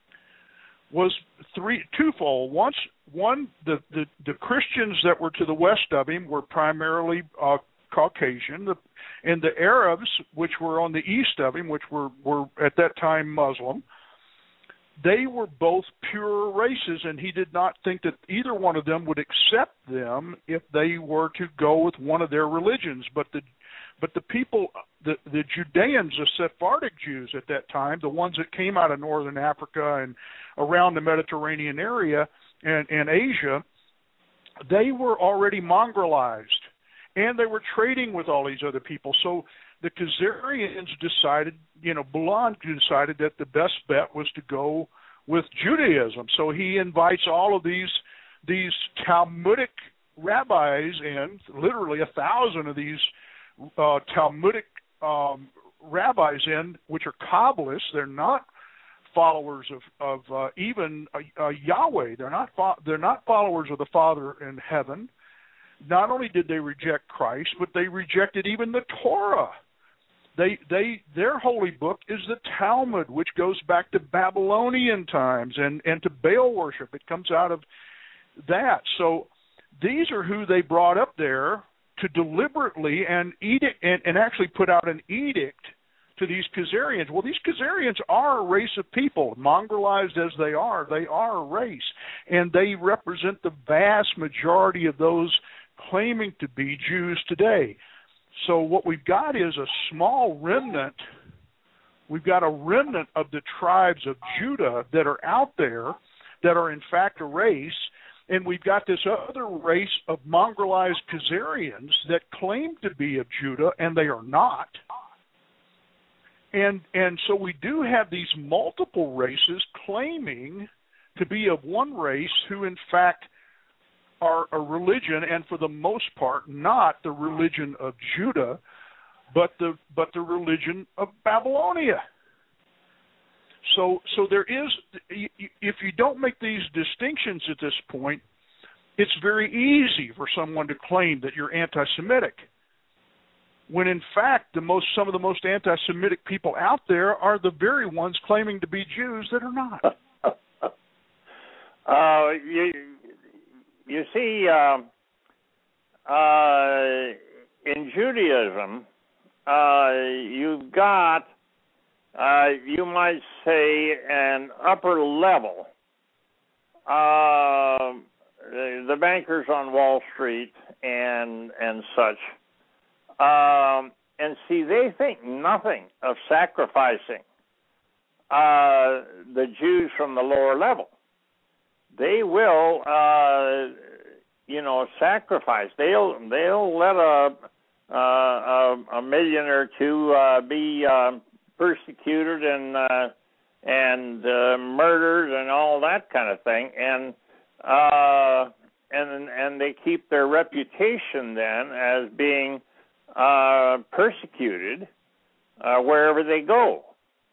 was three twofold. Once, one, the, the, the Christians that were to the west of him were primarily uh, Caucasian, the, and the Arabs, which were on the east of him, which were, were at that time Muslim, they were both pure races, and he did not think that either one of them would accept them if they were to go with one of their religions. But the But the people, the, the Judeans, the Sephardic Jews at that time, the ones that came out of northern Africa and around the Mediterranean area and, and Asia, they were already mongrelized, and they were trading with all these other people. So the Khazarians decided, you know, Bulan decided that the best bet was to go with Judaism. So he invites all of these these Talmudic rabbis in, literally a thousand of these Uh, Talmudic um, rabbis in, which are Kabbalists. They're not followers of, of uh, even uh, uh, Yahweh. They're not fo- they're not followers of the Father in heaven. Not only did they reject Christ, but they rejected even the Torah. They they their holy book is the Talmud, which goes back to Babylonian times and, and to Baal worship. It comes out of that. So these are who they brought up there to deliberately and edict and, and actually put out an edict to these Khazarians. Well, these Khazarians are a race of people, mongrelized as they are. They are a race, and they represent the vast majority of those claiming to be Jews today. So what we've got is a small remnant. We've got a remnant of the tribes of Judah that are out there that are in fact a race. And we've got this other race of mongrelized Khazarians that claim to be of Judah, and they are not. And and so we do have these multiple races claiming to be of one race who, in fact, are a religion, and for the most part, not the religion of Judah, but the but the religion of Babylonia. So, so there is, if you don't make these distinctions at this point, it's very easy for someone to claim that you're anti-Semitic, when in fact the most, some of the most anti-Semitic people out there are the very ones claiming to be Jews that are not. uh, you, you see, uh, uh, in Judaism, uh, you've got, Uh, you might say, an upper level. Uh, the bankers on Wall Street and and such. Um, and see, they think nothing of sacrificing uh, the Jews from the lower level. They will, uh, you know, sacrifice. They'll they'll let a uh, a, a million or two uh, be Uh, persecuted and uh, and uh, murdered and all that kind of thing, and uh, and and they keep their reputation then as being uh, persecuted uh, wherever they go.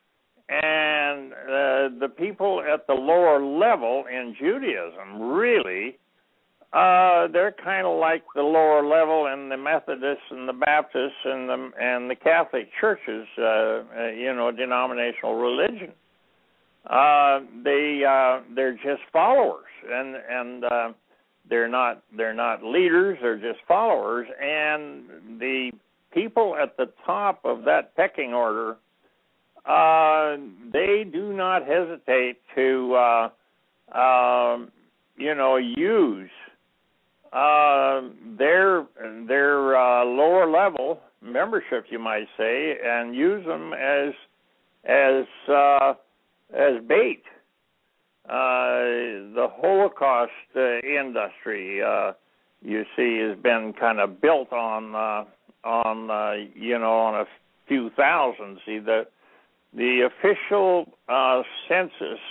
And uh, the people at the lower level in Judaism really, uh, they're kind of like the lower level in the Methodists and the Baptists and the and the Catholic churches, uh, uh, you know, denominational religion. Uh, they uh, they're just followers, and and uh, they're not they're not leaders. They're just followers, and the people at the top of that pecking order, uh, they do not hesitate to uh, uh, you know use uh, their their uh, lower level membership, you might say, and use them as as uh, as bait. Uh, the Holocaust uh, industry, uh, you see, has been kind of built on uh, on uh, you know on a few thousand. See, the the official uh, census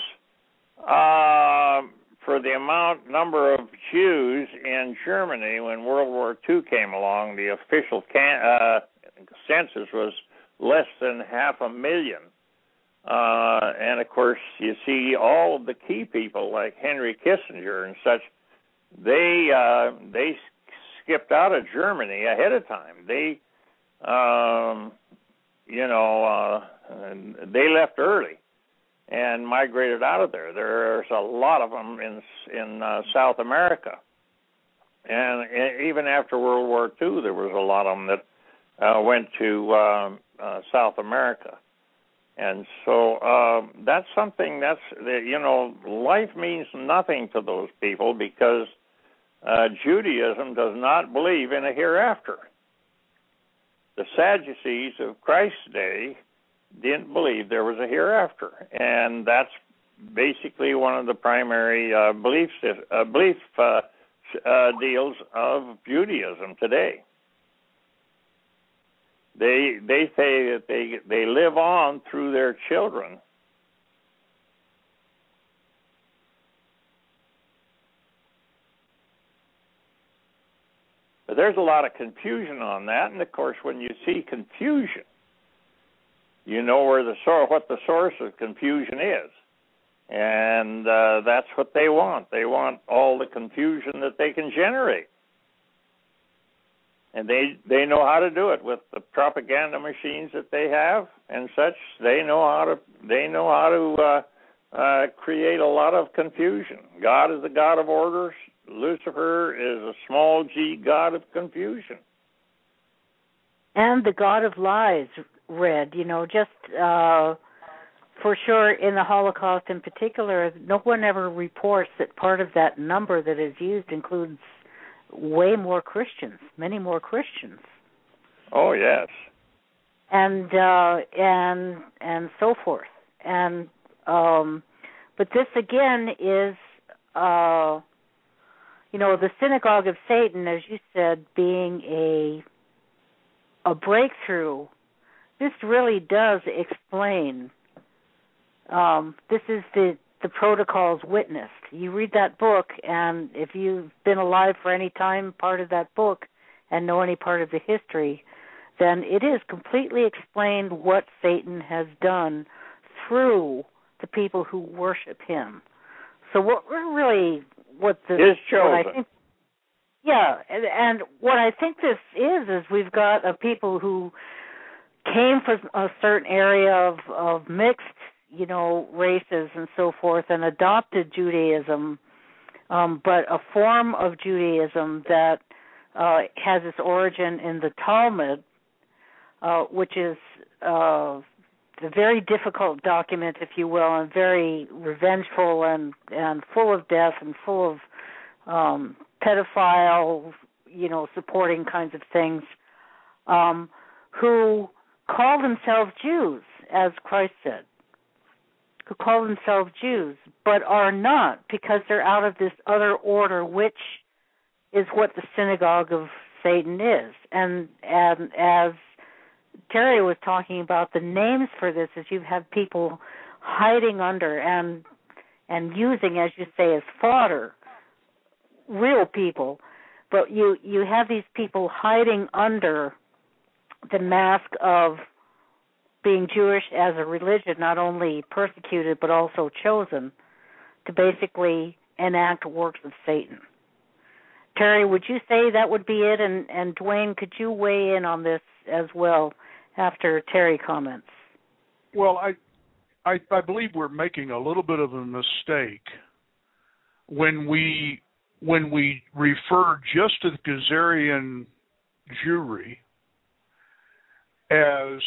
uh, for the amount number of Jews in Germany when World War Two came along, the official can, uh, census was less than half a million. Uh, and, of course, you see all of the key people like Henry Kissinger and such, they uh, they skipped out of Germany ahead of time. They, um, you know, uh, they left early and migrated out of there. There's a lot of them in, in uh, South America. And even after World War Two, there was a lot of them that uh, went to uh, uh, South America. And so uh, that's something that's, you know, life means nothing to those people because uh, Judaism does not believe in a hereafter. The Sadducees of Christ's day didn't believe there was a hereafter. And that's basically one of the primary uh, beliefs, uh, belief uh, uh, deals of Judaism today. They they say that they they live on through their children. But there's a lot of confusion on that, and of course, when you see confusion, you know where the source, what the source of confusion is, and uh, that's what they want. They want all the confusion that they can generate. And they they know how to do it with the propaganda machines that they have and such. They know how to they know how to uh, uh, create a lot of confusion. God is the God of orders. Lucifer is a small g god of confusion. And the god of lies, Red. You know, just uh, for sure in the Holocaust in particular, no one ever reports that part of that number that is used includes way more Christians, many more Christians. Oh yes, and uh, and and so forth. And um, but this again is, uh, you know, the synagogue of Satan, as you said, being a a breakthrough. This really does explain. Um, this is the the protocols witnessed. You read that book, and if you've been alive for any time part of that book and know any part of the history, then it is completely explained what Satan has done through the people who worship him. So what we're really, what the... His chosen. What I think, yeah, and, and what I think this is, is we've got a people who came from a certain area of, of mixed you know, races and so forth, and adopted Judaism, um, but a form of Judaism that uh, has its origin in the Talmud, uh, which is uh, a very difficult document, if you will, and very revengeful and, and full of death and full of um, pedophile, you know, supporting kinds of things, um, who call themselves Jews, as Christ said. Who call themselves Jews, but are not, because they're out of this other order, which is what the synagogue of Satan is. And, and as Terry was talking about, the names for this is you have people hiding under and and using, as you say, as fodder, real people, but you you have these people hiding under the mask of being Jewish as a religion, not only persecuted but also chosen to basically enact works of Satan. Terry, would you say that would be it? And, and Dwayne, could you weigh in on this as well after Terry comments? Well, I, I, I believe we're making a little bit of a mistake when we when we refer just to the Khazarian Jewry as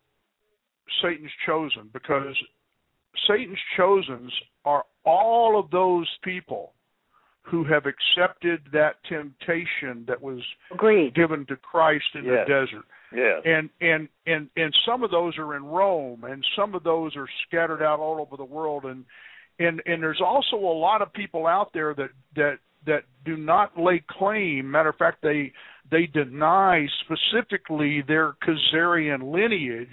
Satan's chosen, because Satan's chosens are all of those people who have accepted that temptation that was Agreed. given to Christ in yes. the desert. Yes. And, and and and some of those are in Rome, and some of those are scattered out all over the world. And and, and there's also a lot of people out there that, that that do not lay claim. Matter of fact, they they deny specifically their Khazarian lineage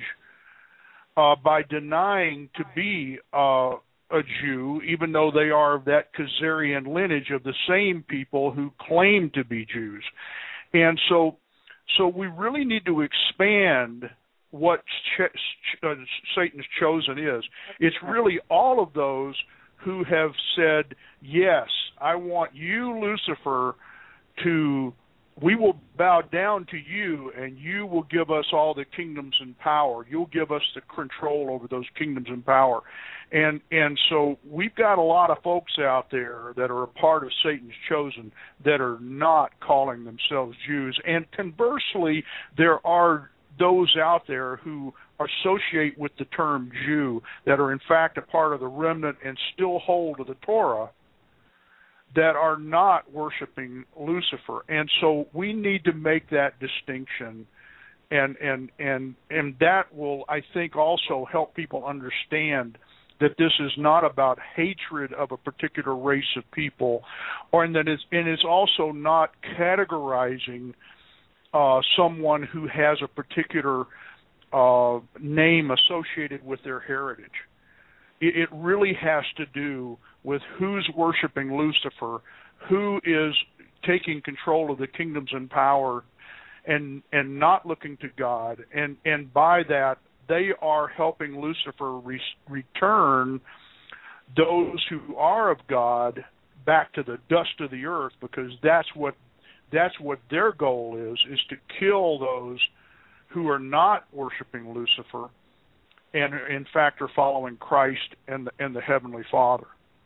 uh, by denying to be uh, a Jew, even though they are of that Khazarian lineage of the same people who claim to be Jews. And so, so we really need to expand what ch- ch- uh, Satan's chosen is. It's really all of those who have said, yes, I want you, Lucifer, to, we will bow down to you, and you will give us all the kingdoms and power. You'll give us the control over those kingdoms and power. And and so we've got a lot of folks out there that are a part of Satan's chosen that are not calling themselves Jews. And conversely, there are those out there who associate with the term Jew that are in fact a part of the remnant and still hold to the Torah, that are not worshiping Lucifer. And so we need to make that distinction, and and and and that will, I think, also help people understand that this is not about hatred of a particular race of people, or and that it's, and it's also not categorizing uh, someone who has a particular uh, name associated with their heritage. It, it really has to do with who's worshiping Lucifer, who is taking control of the kingdoms and power, and and not looking to God, and and by that they are helping Lucifer re- return those who are of God back to the dust of the earth, because that's what that's what their goal is, is to kill those who are not worshiping Lucifer and in fact are following Christ and the, and the Heavenly Father.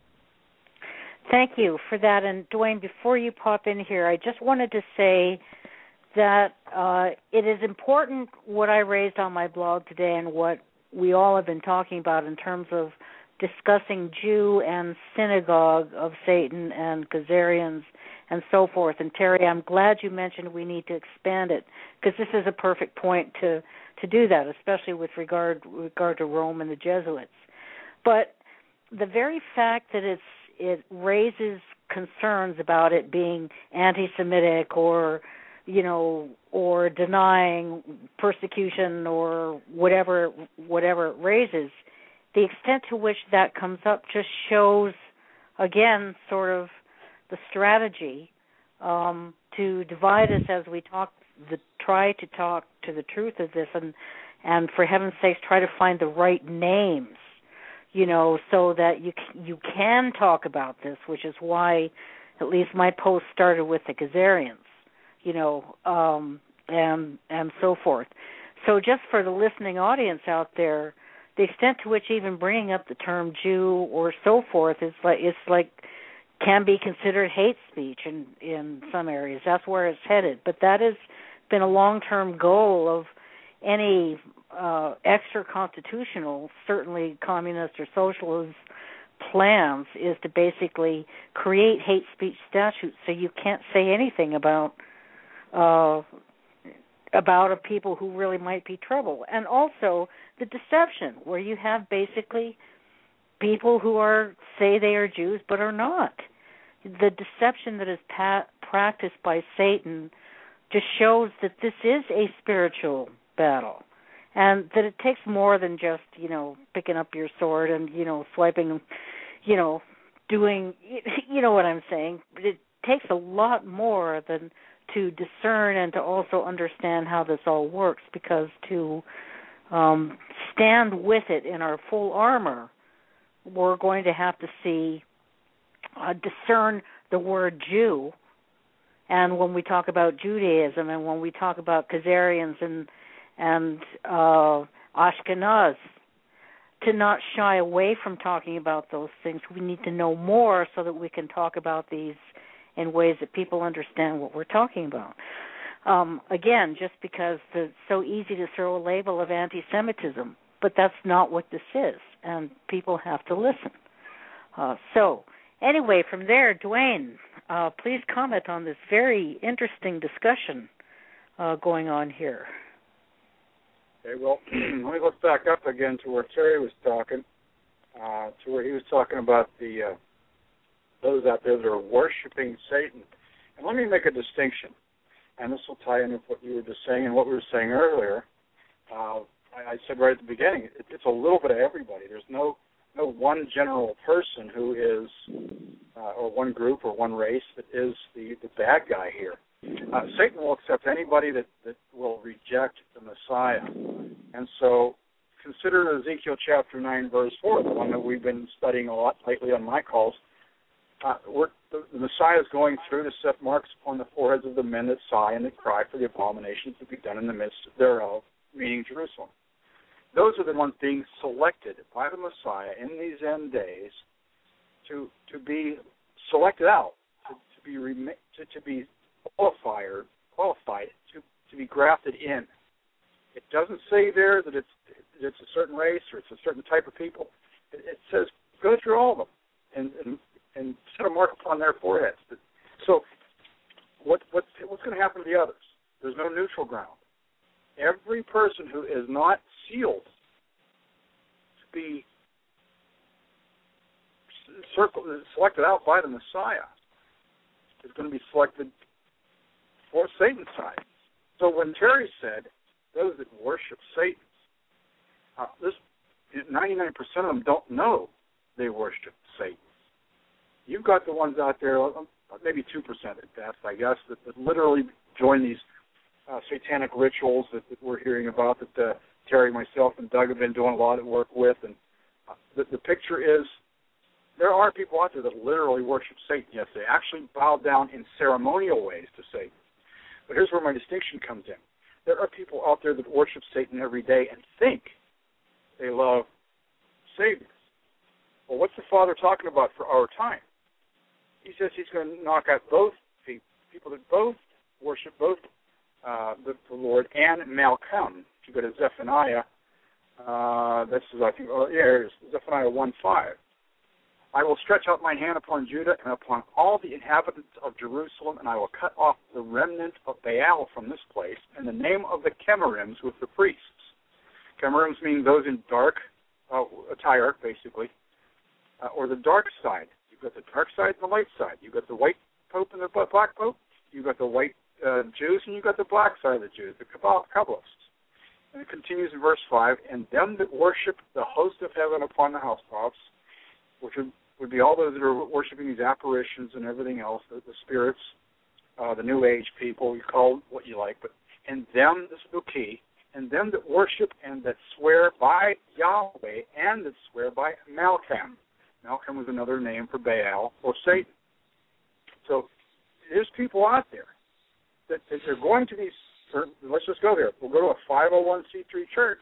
Thank you for that. And Dwayne, before you pop in here, I just wanted to say that uh, it is important what I raised on my blog today and what we all have been talking about in terms of discussing Jew and synagogue of Satan and Khazarians and so forth. And Terry, I'm glad you mentioned we need to expand it, because this is a perfect point to, to do that, especially with regard regard to Rome and the Jesuits. But the very fact that it's it raises concerns about it being anti-Semitic or, you know, or denying persecution or whatever whatever it raises, the extent to which that comes up just shows, again, sort of the strategy um, to divide us as we talk, the, try to talk to the truth of this, and, and for heaven's sakes, try to find the right names, you know, so that you you can talk about this, which is why at least my post started with the Khazarians, you know, um, and and so forth. So just for the listening audience out there, the extent to which even bringing up the term Jew or so forth is like it's like can be considered hate speech in in some areas. That's where it's headed. But that has been a long-term goal of any uh, extra-constitutional, certainly communist or socialist plans, is to basically create hate speech statutes so you can't say anything about uh, about a people who really might be trouble. And also the deception, where you have basically people who are say they are Jews but are not. The deception that is pa- practiced by Satan just shows that this is a spiritual battle, and that it takes more than just, you know, picking up your sword and, you know, swiping, you know, doing, you know what I'm saying. It, takes a lot more than to discern and to also understand how this all works, because to um, stand with it in our full armor, we're going to have to see, uh, discern the word Jew. And when we talk about Judaism and when we talk about Khazarians and, and uh, Ashkenaz, to not shy away from talking about those things. We need to know more so that we can talk about these in ways that people understand what we're talking about. Um, again, just because it's so easy to throw a label of anti-Semitism, but that's not what this is, and people have to listen. Uh, so, anyway, from there, Dwayne, uh, please comment on this very interesting discussion uh, going on here. Okay, well, let me look back up again to where Terry was talking, uh, to where he was talking about the uh, those out there that are worshiping Satan. And let me make a distinction, and this will tie in with what you were just saying and what we were saying earlier. Uh, I, I said right at the beginning, it, it's a little bit of everybody. There's no no one general person who is, uh, or one group or one race that is the, the bad guy here. Uh, Satan will accept anybody that, that will reject the Messiah. And so consider Ezekiel chapter nine, verse four, the one that we've been studying a lot lately on my calls. Uh, we're, the, the Messiah is going through to set marks upon the foreheads of the men that sigh and that cry for the abominations to be done in the midst thereof, meaning Jerusalem. Those are the ones being selected by the Messiah in these end days to to be selected out, to, to be rem- to, to be qualified, qualified to, to be grafted in. It doesn't say there that it's it's a certain race or it's a certain type of people. It, it says go through all of them and, and and set a mark upon their foreheads. So what what what's going to happen to the others? There's no neutral ground. Every person who is not sealed to be circled, selected out by the Messiah is going to be selected for Satan's side. So when Terry said those that worship Satan, uh, this ninety-nine percent of them don't know they worship Satan. You've got the ones out there, maybe two percent at best, I guess, that, that literally join these uh, satanic rituals that, that we're hearing about, that uh, Terry, myself, and Doug have been doing a lot of work with. And uh, the, the picture is there are people out there that literally worship Satan. Yes, they actually bow down in ceremonial ways to Satan. But here's where my distinction comes in. There are people out there that worship Satan every day and think they love Saviors. Well, what's the Father talking about for our time? He says he's going to knock out both people, people that both worship both uh, the, the Lord and Malcham. If you go to Zephaniah, uh, this is, I think, oh, yeah, here it is, Zephaniah one five. I will stretch out my hand upon Judah and upon all the inhabitants of Jerusalem, and I will cut off the remnant of Baal from this place, and the name of the Chemarims with the priests. Chemarims mean those in dark uh, attire, basically, uh, or the dark side. You've got the dark side and the light side. You've got the white pope and the black pope. You've got the white uh, Jews, and you've got the black side of the Jews, the Kabbalists. And it continues in verse five, and them that worship the host of heaven upon the housetops, which would, would be all those that are worshiping these apparitions and everything else, the, the spirits, uh, the New Age people, you call it what you like, but and them, this is the key, and them that worship and that swear by Yahweh and that swear by Malcham. Malcham was another name for Baal or Satan. So there's people out there that, that they're going to these, or let's just go there. We'll go to a five oh one c three church,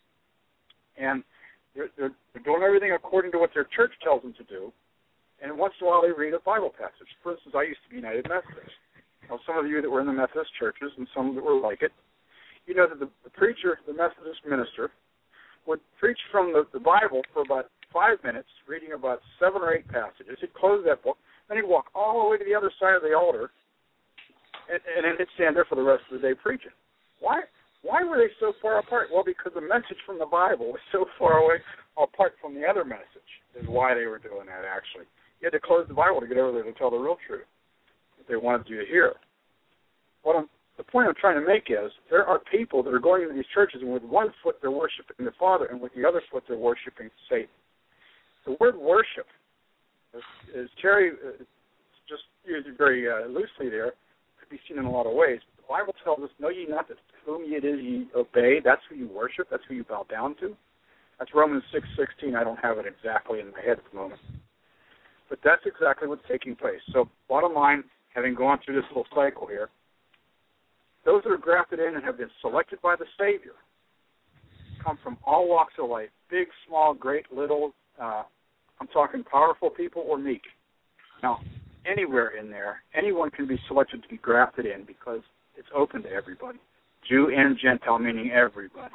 and they're, they're, they're doing everything according to what their church tells them to do, and once in a while they read a Bible passage. For instance, I used to be United Methodist. Now, some of you that were in the Methodist churches and some that were like it, you know that the, the preacher, the Methodist minister, would preach from the, the Bible for about five minutes, reading about seven or eight passages. He'd close that book, then he'd walk all the way to the other side of the altar, and, and then he'd stand there for the rest of the day preaching. Why? Why were they so far apart? Well, because the message from the Bible was so far away apart from the other message is why they were doing that, actually. You had to close the Bible to get over there to tell the real truth that they wanted you to hear. What I'm, the point I'm trying to make is there are people that are going into these churches, and with one foot they're worshiping the Father, and with the other foot they're worshiping Satan. The word worship, as, as Terry uh, just used very uh, loosely there, could be seen in a lot of ways. The Bible tells us, know ye not that whom it is ye obey, that's who you worship, that's who you bow down to. That's Romans six sixteen. I don't have it exactly in my head at the moment. But that's exactly what's taking place. So bottom line, having gone through this little cycle here, those that are grafted in and have been selected by the Savior come from all walks of life, big, small, great, little. Uh, I'm talking powerful people or meek. Now, anywhere in there, anyone can be selected to be grafted in because it's open to everybody, Jew and Gentile, meaning everybody.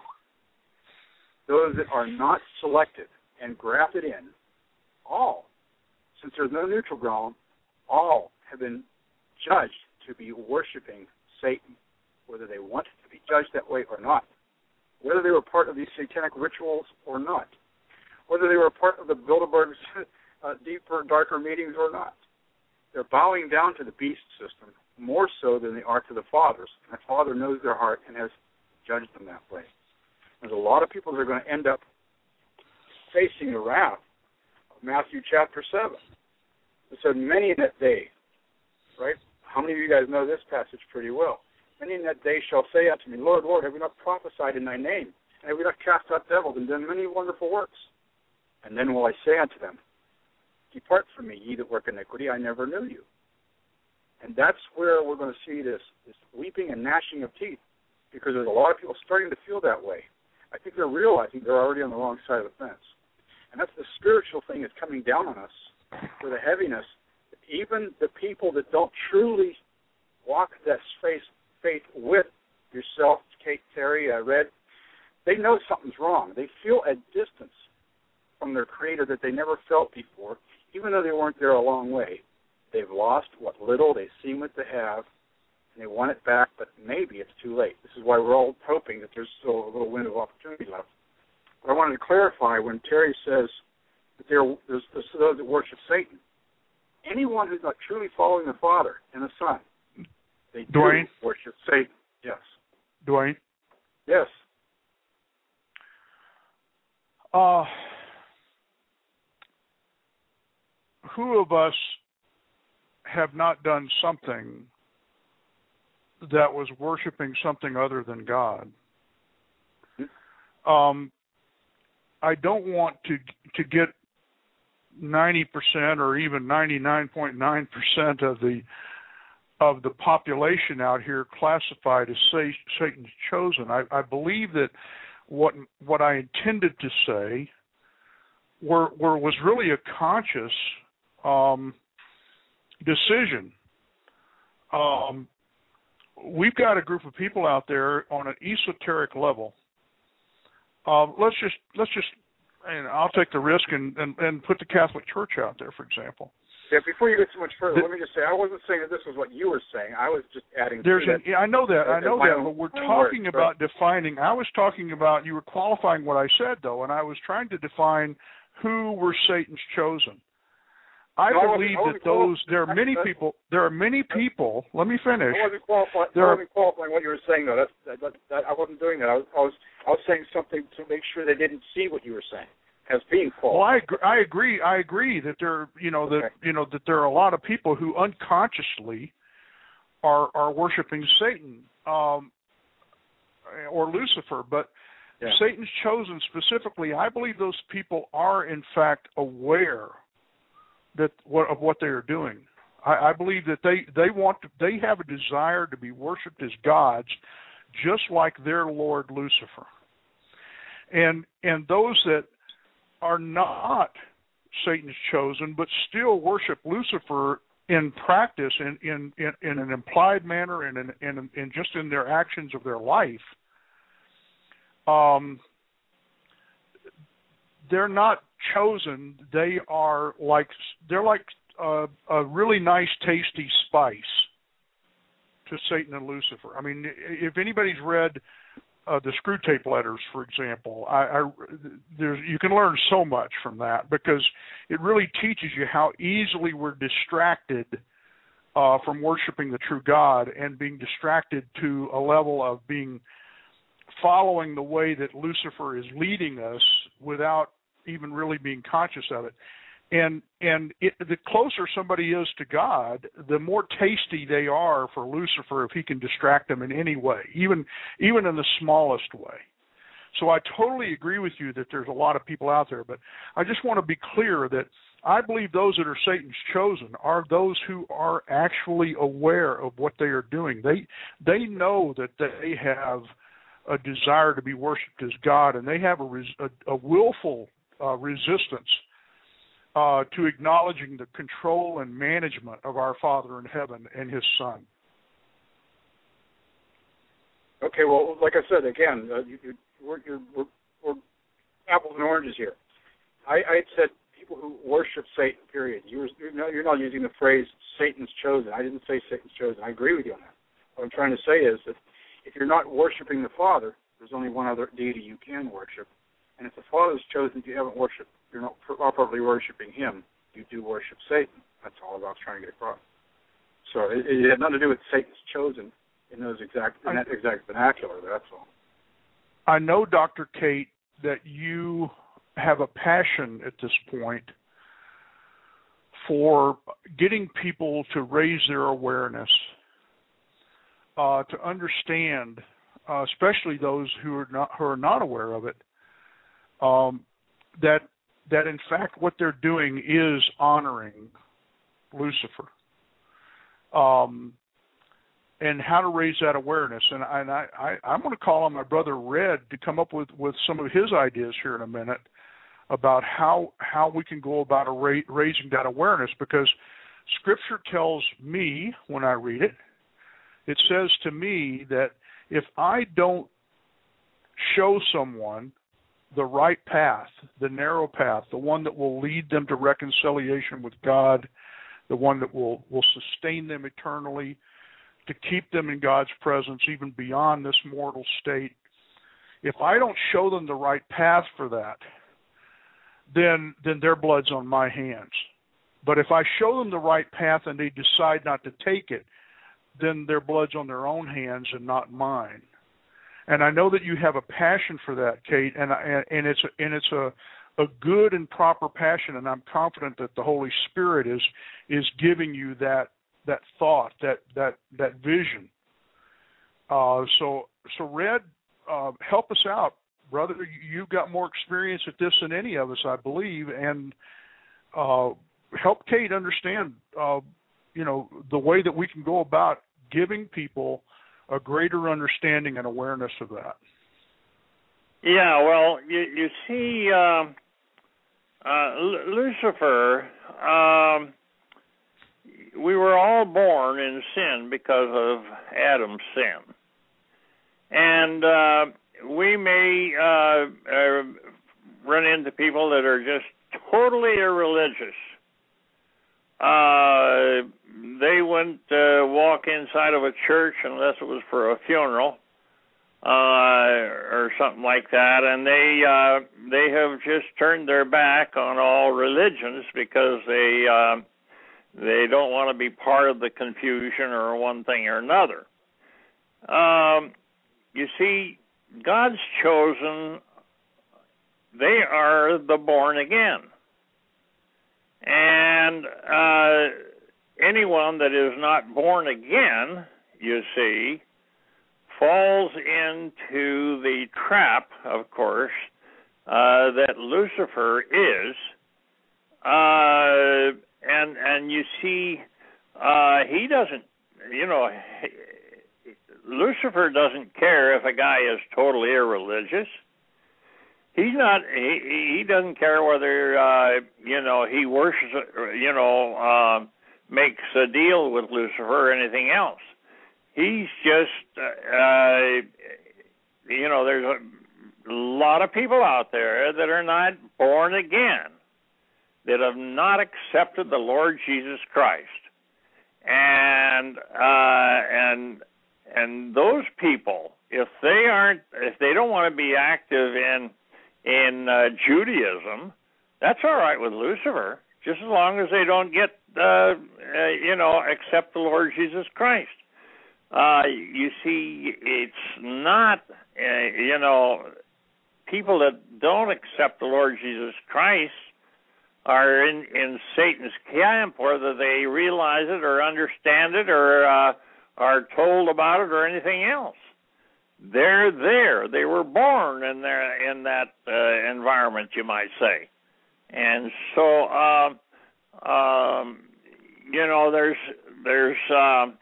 Those that are not selected and grafted in, all, since there's no neutral ground, all have been judged to be worshiping Satan, whether they want to be judged that way or not, whether they were part of these satanic rituals or not, whether they were part of the Bilderberg's uh, deeper, darker meetings or not. They're bowing down to the beast system more so than they are to the Father's. And the Father knows their heart and has judged them that way. There's a lot of people that are going to end up facing the wrath of Matthew chapter seven. It said, many in that day, right? How many of you guys know this passage pretty well? Many in that day shall say unto me, Lord, Lord, have we not prophesied in thy name? And have we not cast out devils and done many wonderful works? And then will I say unto them, depart from me, ye that work iniquity, I never knew you. And that's where we're going to see this, this weeping and gnashing of teeth, because there's a lot of people starting to feel that way. I think they're realizing they're already on the wrong side of the fence. And that's the spiritual thing that's coming down on us, for the heaviness. Even the people that don't truly walk that faith, faith with yourself, Kate, Terry, uh, Red, they know something's wrong. They feel a distance from their Creator that they never felt before, even though they weren't there a long way. They've lost what little they seem to have, and they want it back, but maybe it's too late. This is why we're all hoping that there's still a little window of opportunity left. But I wanted to clarify when Terry says that there, there's, there's those that worship Satan. Anyone who's not truly following the Father and the Son, they do Dwayne? worship Satan. Yes. Dwayne? Yes. Uh, who of us have not done something that was worshiping something other than God? Um, I don't want to to get ninety percent or even ninety-nine point nine percent of the of the population out here classified as Satan's chosen. I, I believe that what what I intended to say were, were was really a conscious um, decision. Um, we've got a group of people out there on an esoteric level. Uh, let's just let's just, and I'll take the risk and, and, and put the Catholic Church out there, for example. Yeah, before you get too much further, the, let me just say, I wasn't saying that this was what you were saying. I was just adding there's to an, that. yeah, I know that, I know that, own, but we're talking words, about right? defining. I was talking about, you were qualifying what I said, though, and I was trying to define who were Satan's chosen. I no, believe I that those, there are many people, there are many people, let me finish. I wasn't qualifying, there I wasn't qualifying what you were saying, though. That's, that, that, that, I wasn't doing that. I was, I was I was saying something to make sure they didn't see what you were saying as being qualified. Well, I agree, I agree. I agree that there, you know, that okay. you know that there are a lot of people who unconsciously are are worshiping Satan um, or Lucifer, but yeah. Satan's chosen specifically. I believe those people are in fact aware that what, of what they are doing. I, I believe that they they want to, they have a desire to be worshipped as gods, just like their Lord Lucifer. And and those that are not Satan's chosen, but still worship Lucifer in practice, in in, in, in an implied manner, and in, in, in just in their actions of their life, um, they're not chosen. They are like they're like a, a really nice, tasty spice to Satan and Lucifer. I mean, if anybody's read Uh, the Screw Tape Letters, for example, I, I, there's, you can learn so much from that, because it really teaches you how easily we're distracted uh, from worshiping the true God and being distracted to a level of being following the way that Lucifer is leading us without even really being conscious of it. And and it, the closer somebody is to God, the more tasty they are for Lucifer if he can distract them in any way, even even in the smallest way. So I totally agree with you that there's a lot of people out there, but I just want to be clear that I believe those that are Satan's chosen are those who are actually aware of what they are doing. They they know that they have a desire to be worshipped as God, and they have a, res, a, a willful uh, resistance Uh, to acknowledging the control and management of our Father in heaven and His Son. Okay, well, like I said, again, uh, you, you, we're, you're, we're, we're apples and oranges here. I, I said people who worship Satan, period. You were, you're, not, you're not using the phrase Satan's chosen. I didn't say Satan's chosen. I agree with you on that. What I'm trying to say is that if you're not worshiping the Father, there's only one other deity you can worship. And if the Father's chosen, you haven't worshipped, you're not properly worshiping Him, you do worship Satan. That's all I was trying to get across. So it, it had nothing to do with Satan's chosen in those exact in that exact vernacular. That's all. I know, Doctor Kate, that you have a passion at this point for getting people to raise their awareness, uh, to understand, uh, especially those who are not who are not aware of it. Um, that that in fact what they're doing is honoring Lucifer, um, and how to raise that awareness. And, I, and I, I, I'm going to call on my brother Red to come up with, with some of his ideas here in a minute about how how we can go about a ra- raising that awareness, because Scripture tells me when I read it, it says to me that if I don't show someone the right path, the narrow path, the one that will lead them to reconciliation with God, the one that will, will sustain them eternally, to keep them in God's presence even beyond this mortal state. If I don't show them the right path for that, then then their blood's on my hands. But if I show them the right path and they decide not to take it, then their blood's on their own hands and not mine. And I know that you have a passion for that, Kate, and and it's a, and it's a a good and proper passion, and I'm confident that the Holy Spirit is is giving you that that thought, that that that vision. Uh, so so Red, uh, help us out, brother. You've got more experience at this than any of us, I believe, and uh, help Kate understand, uh, you know, the way that we can go about giving people a greater understanding and awareness of that. Yeah, well, you, you see, uh, uh, Lucifer, um, we were all born in sin because of Adam's sin. And uh, we may uh, uh, run into people that are just totally irreligious. Uh, they wouldn't uh, walk inside of a church unless it was for a funeral uh, or something like that, and they uh, they have just turned their back on all religions because they uh, they don't want to be part of the confusion or one thing or another. Um, you see, God's chosen; they are the born again. And uh, anyone that is not born again, you see, falls into the trap, of course, uh, that Lucifer is. Uh, and and you see, uh, he doesn't, you know, he, Lucifer doesn't care if a guy is totally irreligious. He's not. He he doesn't care whether uh, you know he worships. You know, uh, makes a deal with Lucifer or anything else. He's just. Uh, you know, there's a lot of people out there that are not born again, that have not accepted the Lord Jesus Christ, and uh, and and those people, if they aren't, if they don't want to be active in in uh, Judaism, that's all right with Lucifer, just as long as they don't get, uh, uh, you know, accept the Lord Jesus Christ. Uh, you see, it's not, uh, you know, people that don't accept the Lord Jesus Christ are in, in Satan's camp, whether they realize it or understand it or uh, are told about it or anything else. They're there. They were born in their in that uh, environment, you might say. And so, um, um, you know, there's there's um,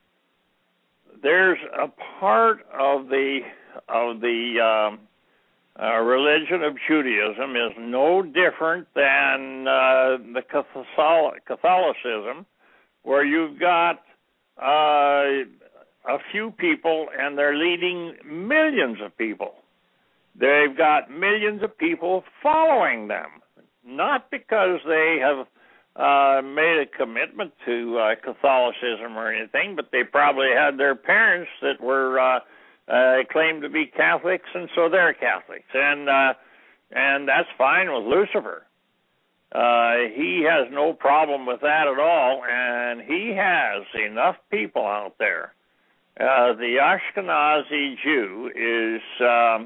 there's a part of the of the um, uh, religion of Judaism is no different than uh, the Catholicism, where you've got uh, a few people and they're leading millions of people. They've got millions of people following them, not because they have uh, made a commitment to uh, Catholicism or anything, but they probably had their parents that were uh, uh, claimed to be Catholics, and so they're Catholics, and uh, and that's fine with Lucifer. Uh, he has no problem with that at all, and he has enough people out there. Uh, the Ashkenazi Jew is, um,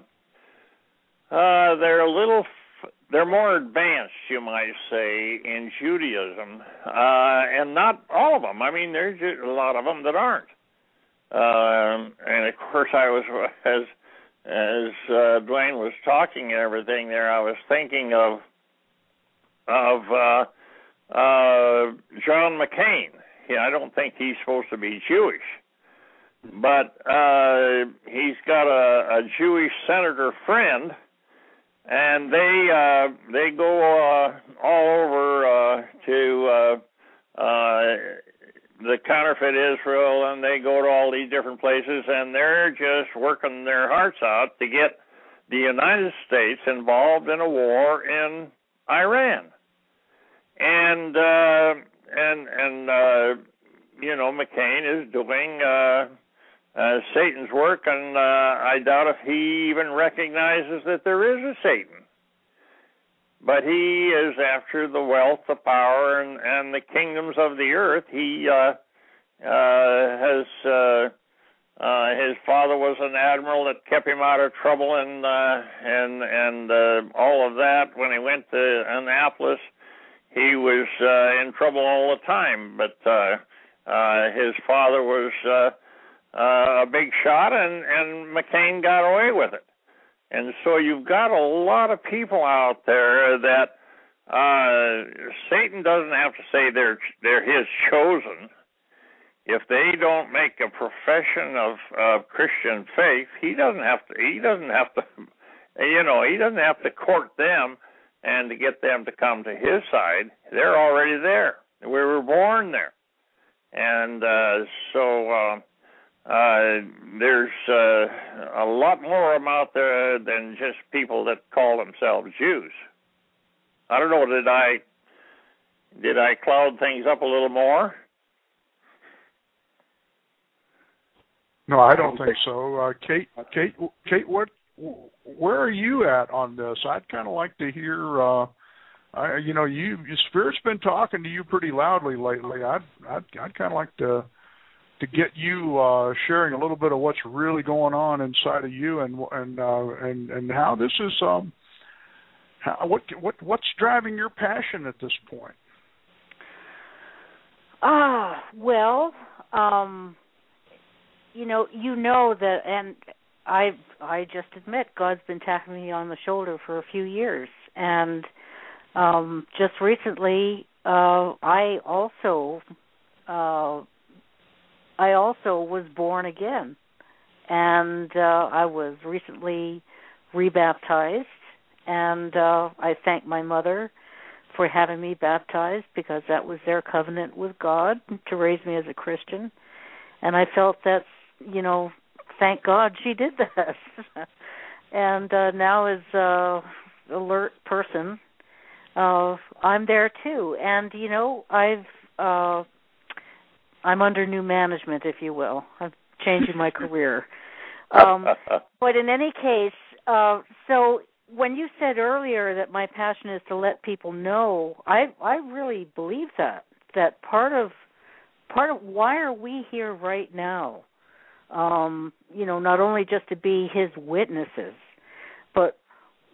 uh, they're a little, f- they're more advanced, you might say, in Judaism, uh, and not all of them. I mean, there's a lot of them that aren't. Um, and of course, I was, as as uh, Dwayne was talking and everything there, I was thinking of of uh, uh, John McCain. Yeah, I don't think he's supposed to be Jewish. But uh, he's got a, a Jewish senator friend, and they uh, they go uh, all over uh, to uh, uh, the counterfeit Israel, and they go to all these different places, and they're just working their hearts out to get the United States involved in a war in Iran, and uh, and and uh, you know, McCain is doing Uh, Uh, Satan's work, and uh, I doubt if he even recognizes that there is a Satan. But he is after the wealth, the power, and, and the kingdoms of the earth. He uh, uh, has, uh, uh, his father was an admiral that kept him out of trouble, and uh, and and uh, all of that. When he went to Annapolis, he was uh, in trouble all the time. But uh, uh, his father was Uh, Uh, a big shot, and, and McCain got away with it. And so you've got a lot of people out there that uh, Satan doesn't have to say they're they're his chosen. If they don't make a profession of uh, Christian faith, he doesn't have to. He doesn't have to. You know, he doesn't have to court them and to get them to come to his side. They're already there. We were born there, and uh, so. Uh, Uh, there's uh, a lot more of them out there than just people that call themselves Jews. I don't know, did I did I cloud things up a little more? No, I don't think so. Uh, Kate, Kate, Kate, what, where are you at on this? I'd kind of like to hear. Uh, I, you know, you your Spirit's been talking to you pretty loudly lately. I'd I'd, I'd kind of like to. to get you uh, sharing a little bit of what's really going on inside of you, and and uh, and and how this is um how, what what what's driving your passion at this point? Ah, well, um, you know, you know that, and I I just admit God's been tapping me on the shoulder for a few years, and um, just recently uh, I also. Uh, I also was born again, and uh, I was recently rebaptized, and uh, I thank my mother for having me baptized, because that was their covenant with God to raise me as a Christian, and I felt that, you know, thank God she did this. And uh, now as an alert person, uh, I'm there too, and, you know, I've... Uh, I'm under new management, if you will. I'm changing my career. Um, but in any case, uh, so when you said earlier that my passion is to let people know, I I really believe that. That part of part of why are we here right now? Um, you know, not only just to be his witnesses, but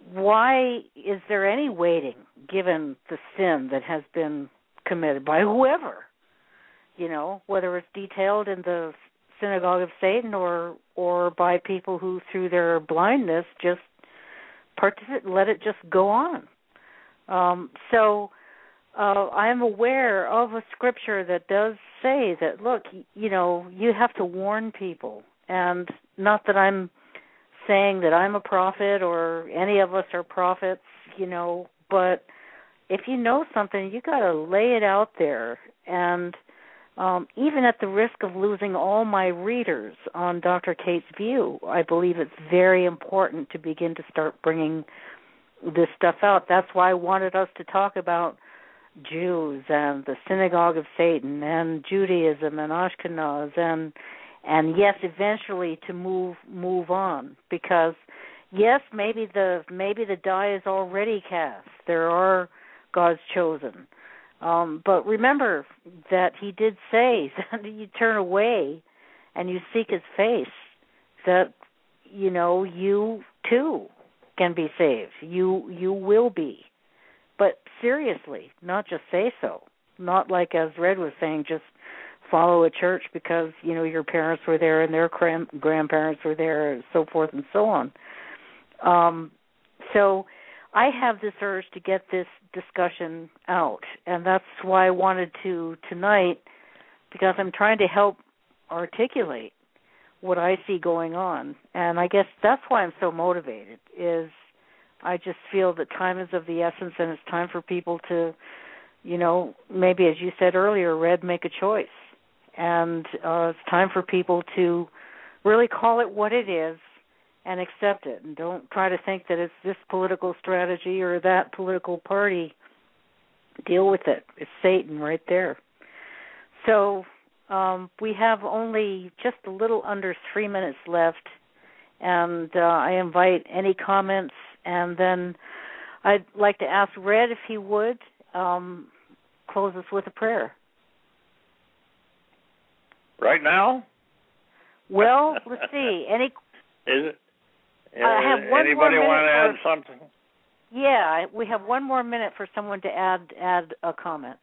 why is there any waiting given the sin that has been committed by whoever? You know, whether it's detailed in the synagogue of Satan or or by people who, through their blindness, just participate, let it just go on. Um, so uh, I am aware of a scripture that does say that, look, you know, you have to warn people. And not that I'm saying that I'm a prophet or any of us are prophets, you know, but if you know something, you got to lay it out there. And um, even at the risk of losing all my readers on Doctor Cate's view, I believe it's very important to begin to start bringing this stuff out. That's why I wanted us to talk about Jews and the synagogue of Satan and Judaism and Ashkenaz and and yes, eventually to move move on, because yes, maybe the maybe the die is already cast. There are God's chosen. Um, but remember that he did say that you turn away and you seek his face, that, you know, you too can be saved. You you will be. But seriously, not just say so. Not like, as Red was saying, just follow a church because, you know, your parents were there and their grand- grandparents were there and so forth and so on. Um, so I have this urge to get this discussion out, and that's why I wanted to tonight, because I'm trying to help articulate what I see going on. And I guess that's why I'm so motivated, is I just feel that time is of the essence, and it's time for people to, you know, maybe as you said earlier, Red, make a choice. And uh, it's time for people to really call it what it is and accept it. And don't try to think that it's this political strategy or that political party. Deal with it. It's Satan right there. So um, we have only just a little under three minutes left, and uh, I invite any comments, and then I'd like to ask Red, if he would, um, close us with a prayer. Right now? Well, let's see. Any? Is it? Uh, I have one anybody more want to add for, something? Yeah, we have one more minute for someone to add add a comment.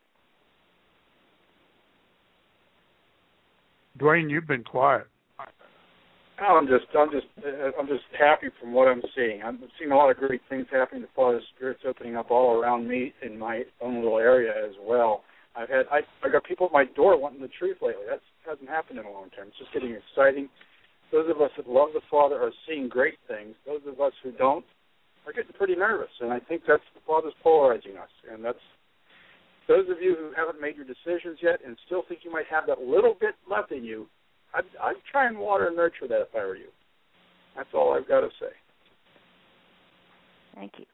Dwayne, you've been quiet. I'm just, I'm just, uh, I'm just happy from what I'm seeing. I'm seeing a lot of great things happening. The Father's Spirit's opening up all around me in my own little area as well. I've had, I, I got people at my door wanting the truth lately. That hasn't happened in a long time. It's just getting exciting. Those of us that love the Father are seeing great things. Those of us who don't are getting pretty nervous, and I think that's the Father's polarizing us. And that's those of you who haven't made your decisions yet and still think you might have that little bit left in you, I'd, I'd try and water and nurture that if I were you. That's all I've got to say. Thank you.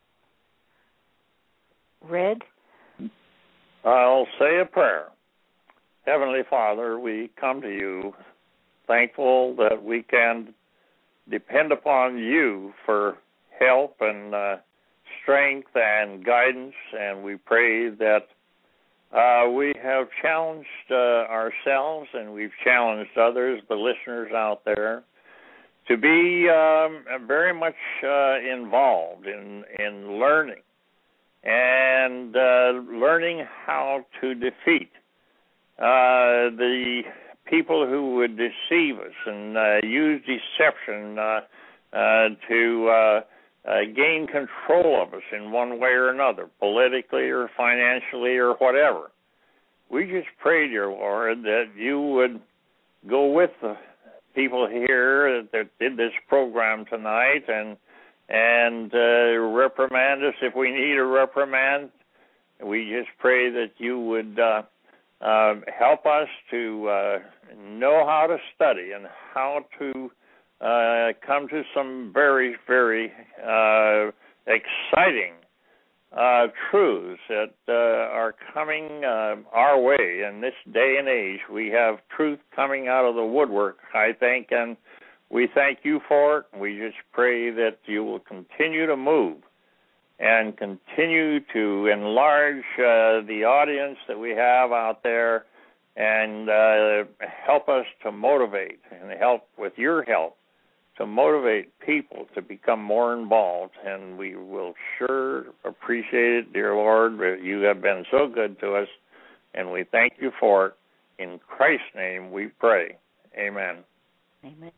Red? I'll say a prayer. Heavenly Father, we come to you thankful that we can depend upon you for help and uh, strength and guidance, and we pray that uh, we have challenged uh, ourselves and we've challenged others, the listeners out there, to be um, very much uh, involved in, in learning and uh, learning how to defeat uh, the people who would deceive us and uh, use deception uh, uh, to uh, uh, gain control of us in one way or another, politically or financially or whatever. We just pray, dear Lord, that you would go with the people here that did this program tonight and and uh, reprimand us if we need a reprimand. We just pray that you would uh, uh, help us to uh, know how to study and how to uh, come to some very, very uh, exciting uh, truths that uh, are coming uh, our way in this day and age. We have truth coming out of the woodwork, I think, and we thank you for it. We just pray that you will continue to move and continue to enlarge uh, the audience that we have out there and uh, help us to motivate and help with your help to motivate people to become more involved, and we will sure appreciate it, dear Lord. You have been so good to us, and we thank you for it. In Christ's name we pray. Amen. Amen.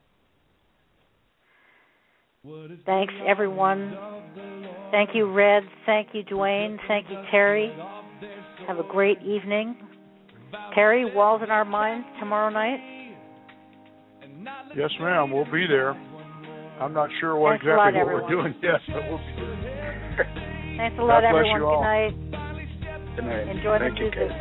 Thanks, everyone. Thank you, Red. Thank you, Dwayne. Thank you, Terry. Have a great evening. Terry, Walls in Our Minds tomorrow night? Yes, ma'am. We'll be there. I'm not sure what Thanks exactly lot, what everyone. we're doing yet, but we'll be there. Thanks a lot, God bless everyone. you all. Good night. Good night. Enjoy Thank the you, music. Kate.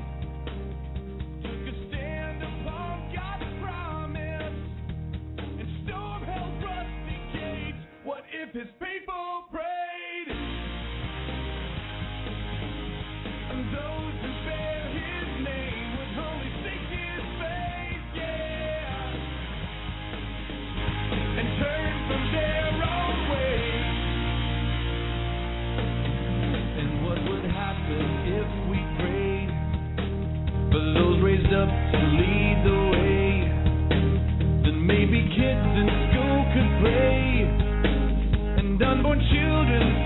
His people prayed, and those who bear his name would only seek his face, yeah, and turn from their own ways. And what would happen if we prayed for those raised up to lead the way? Then maybe kids in school could pray, and unborn children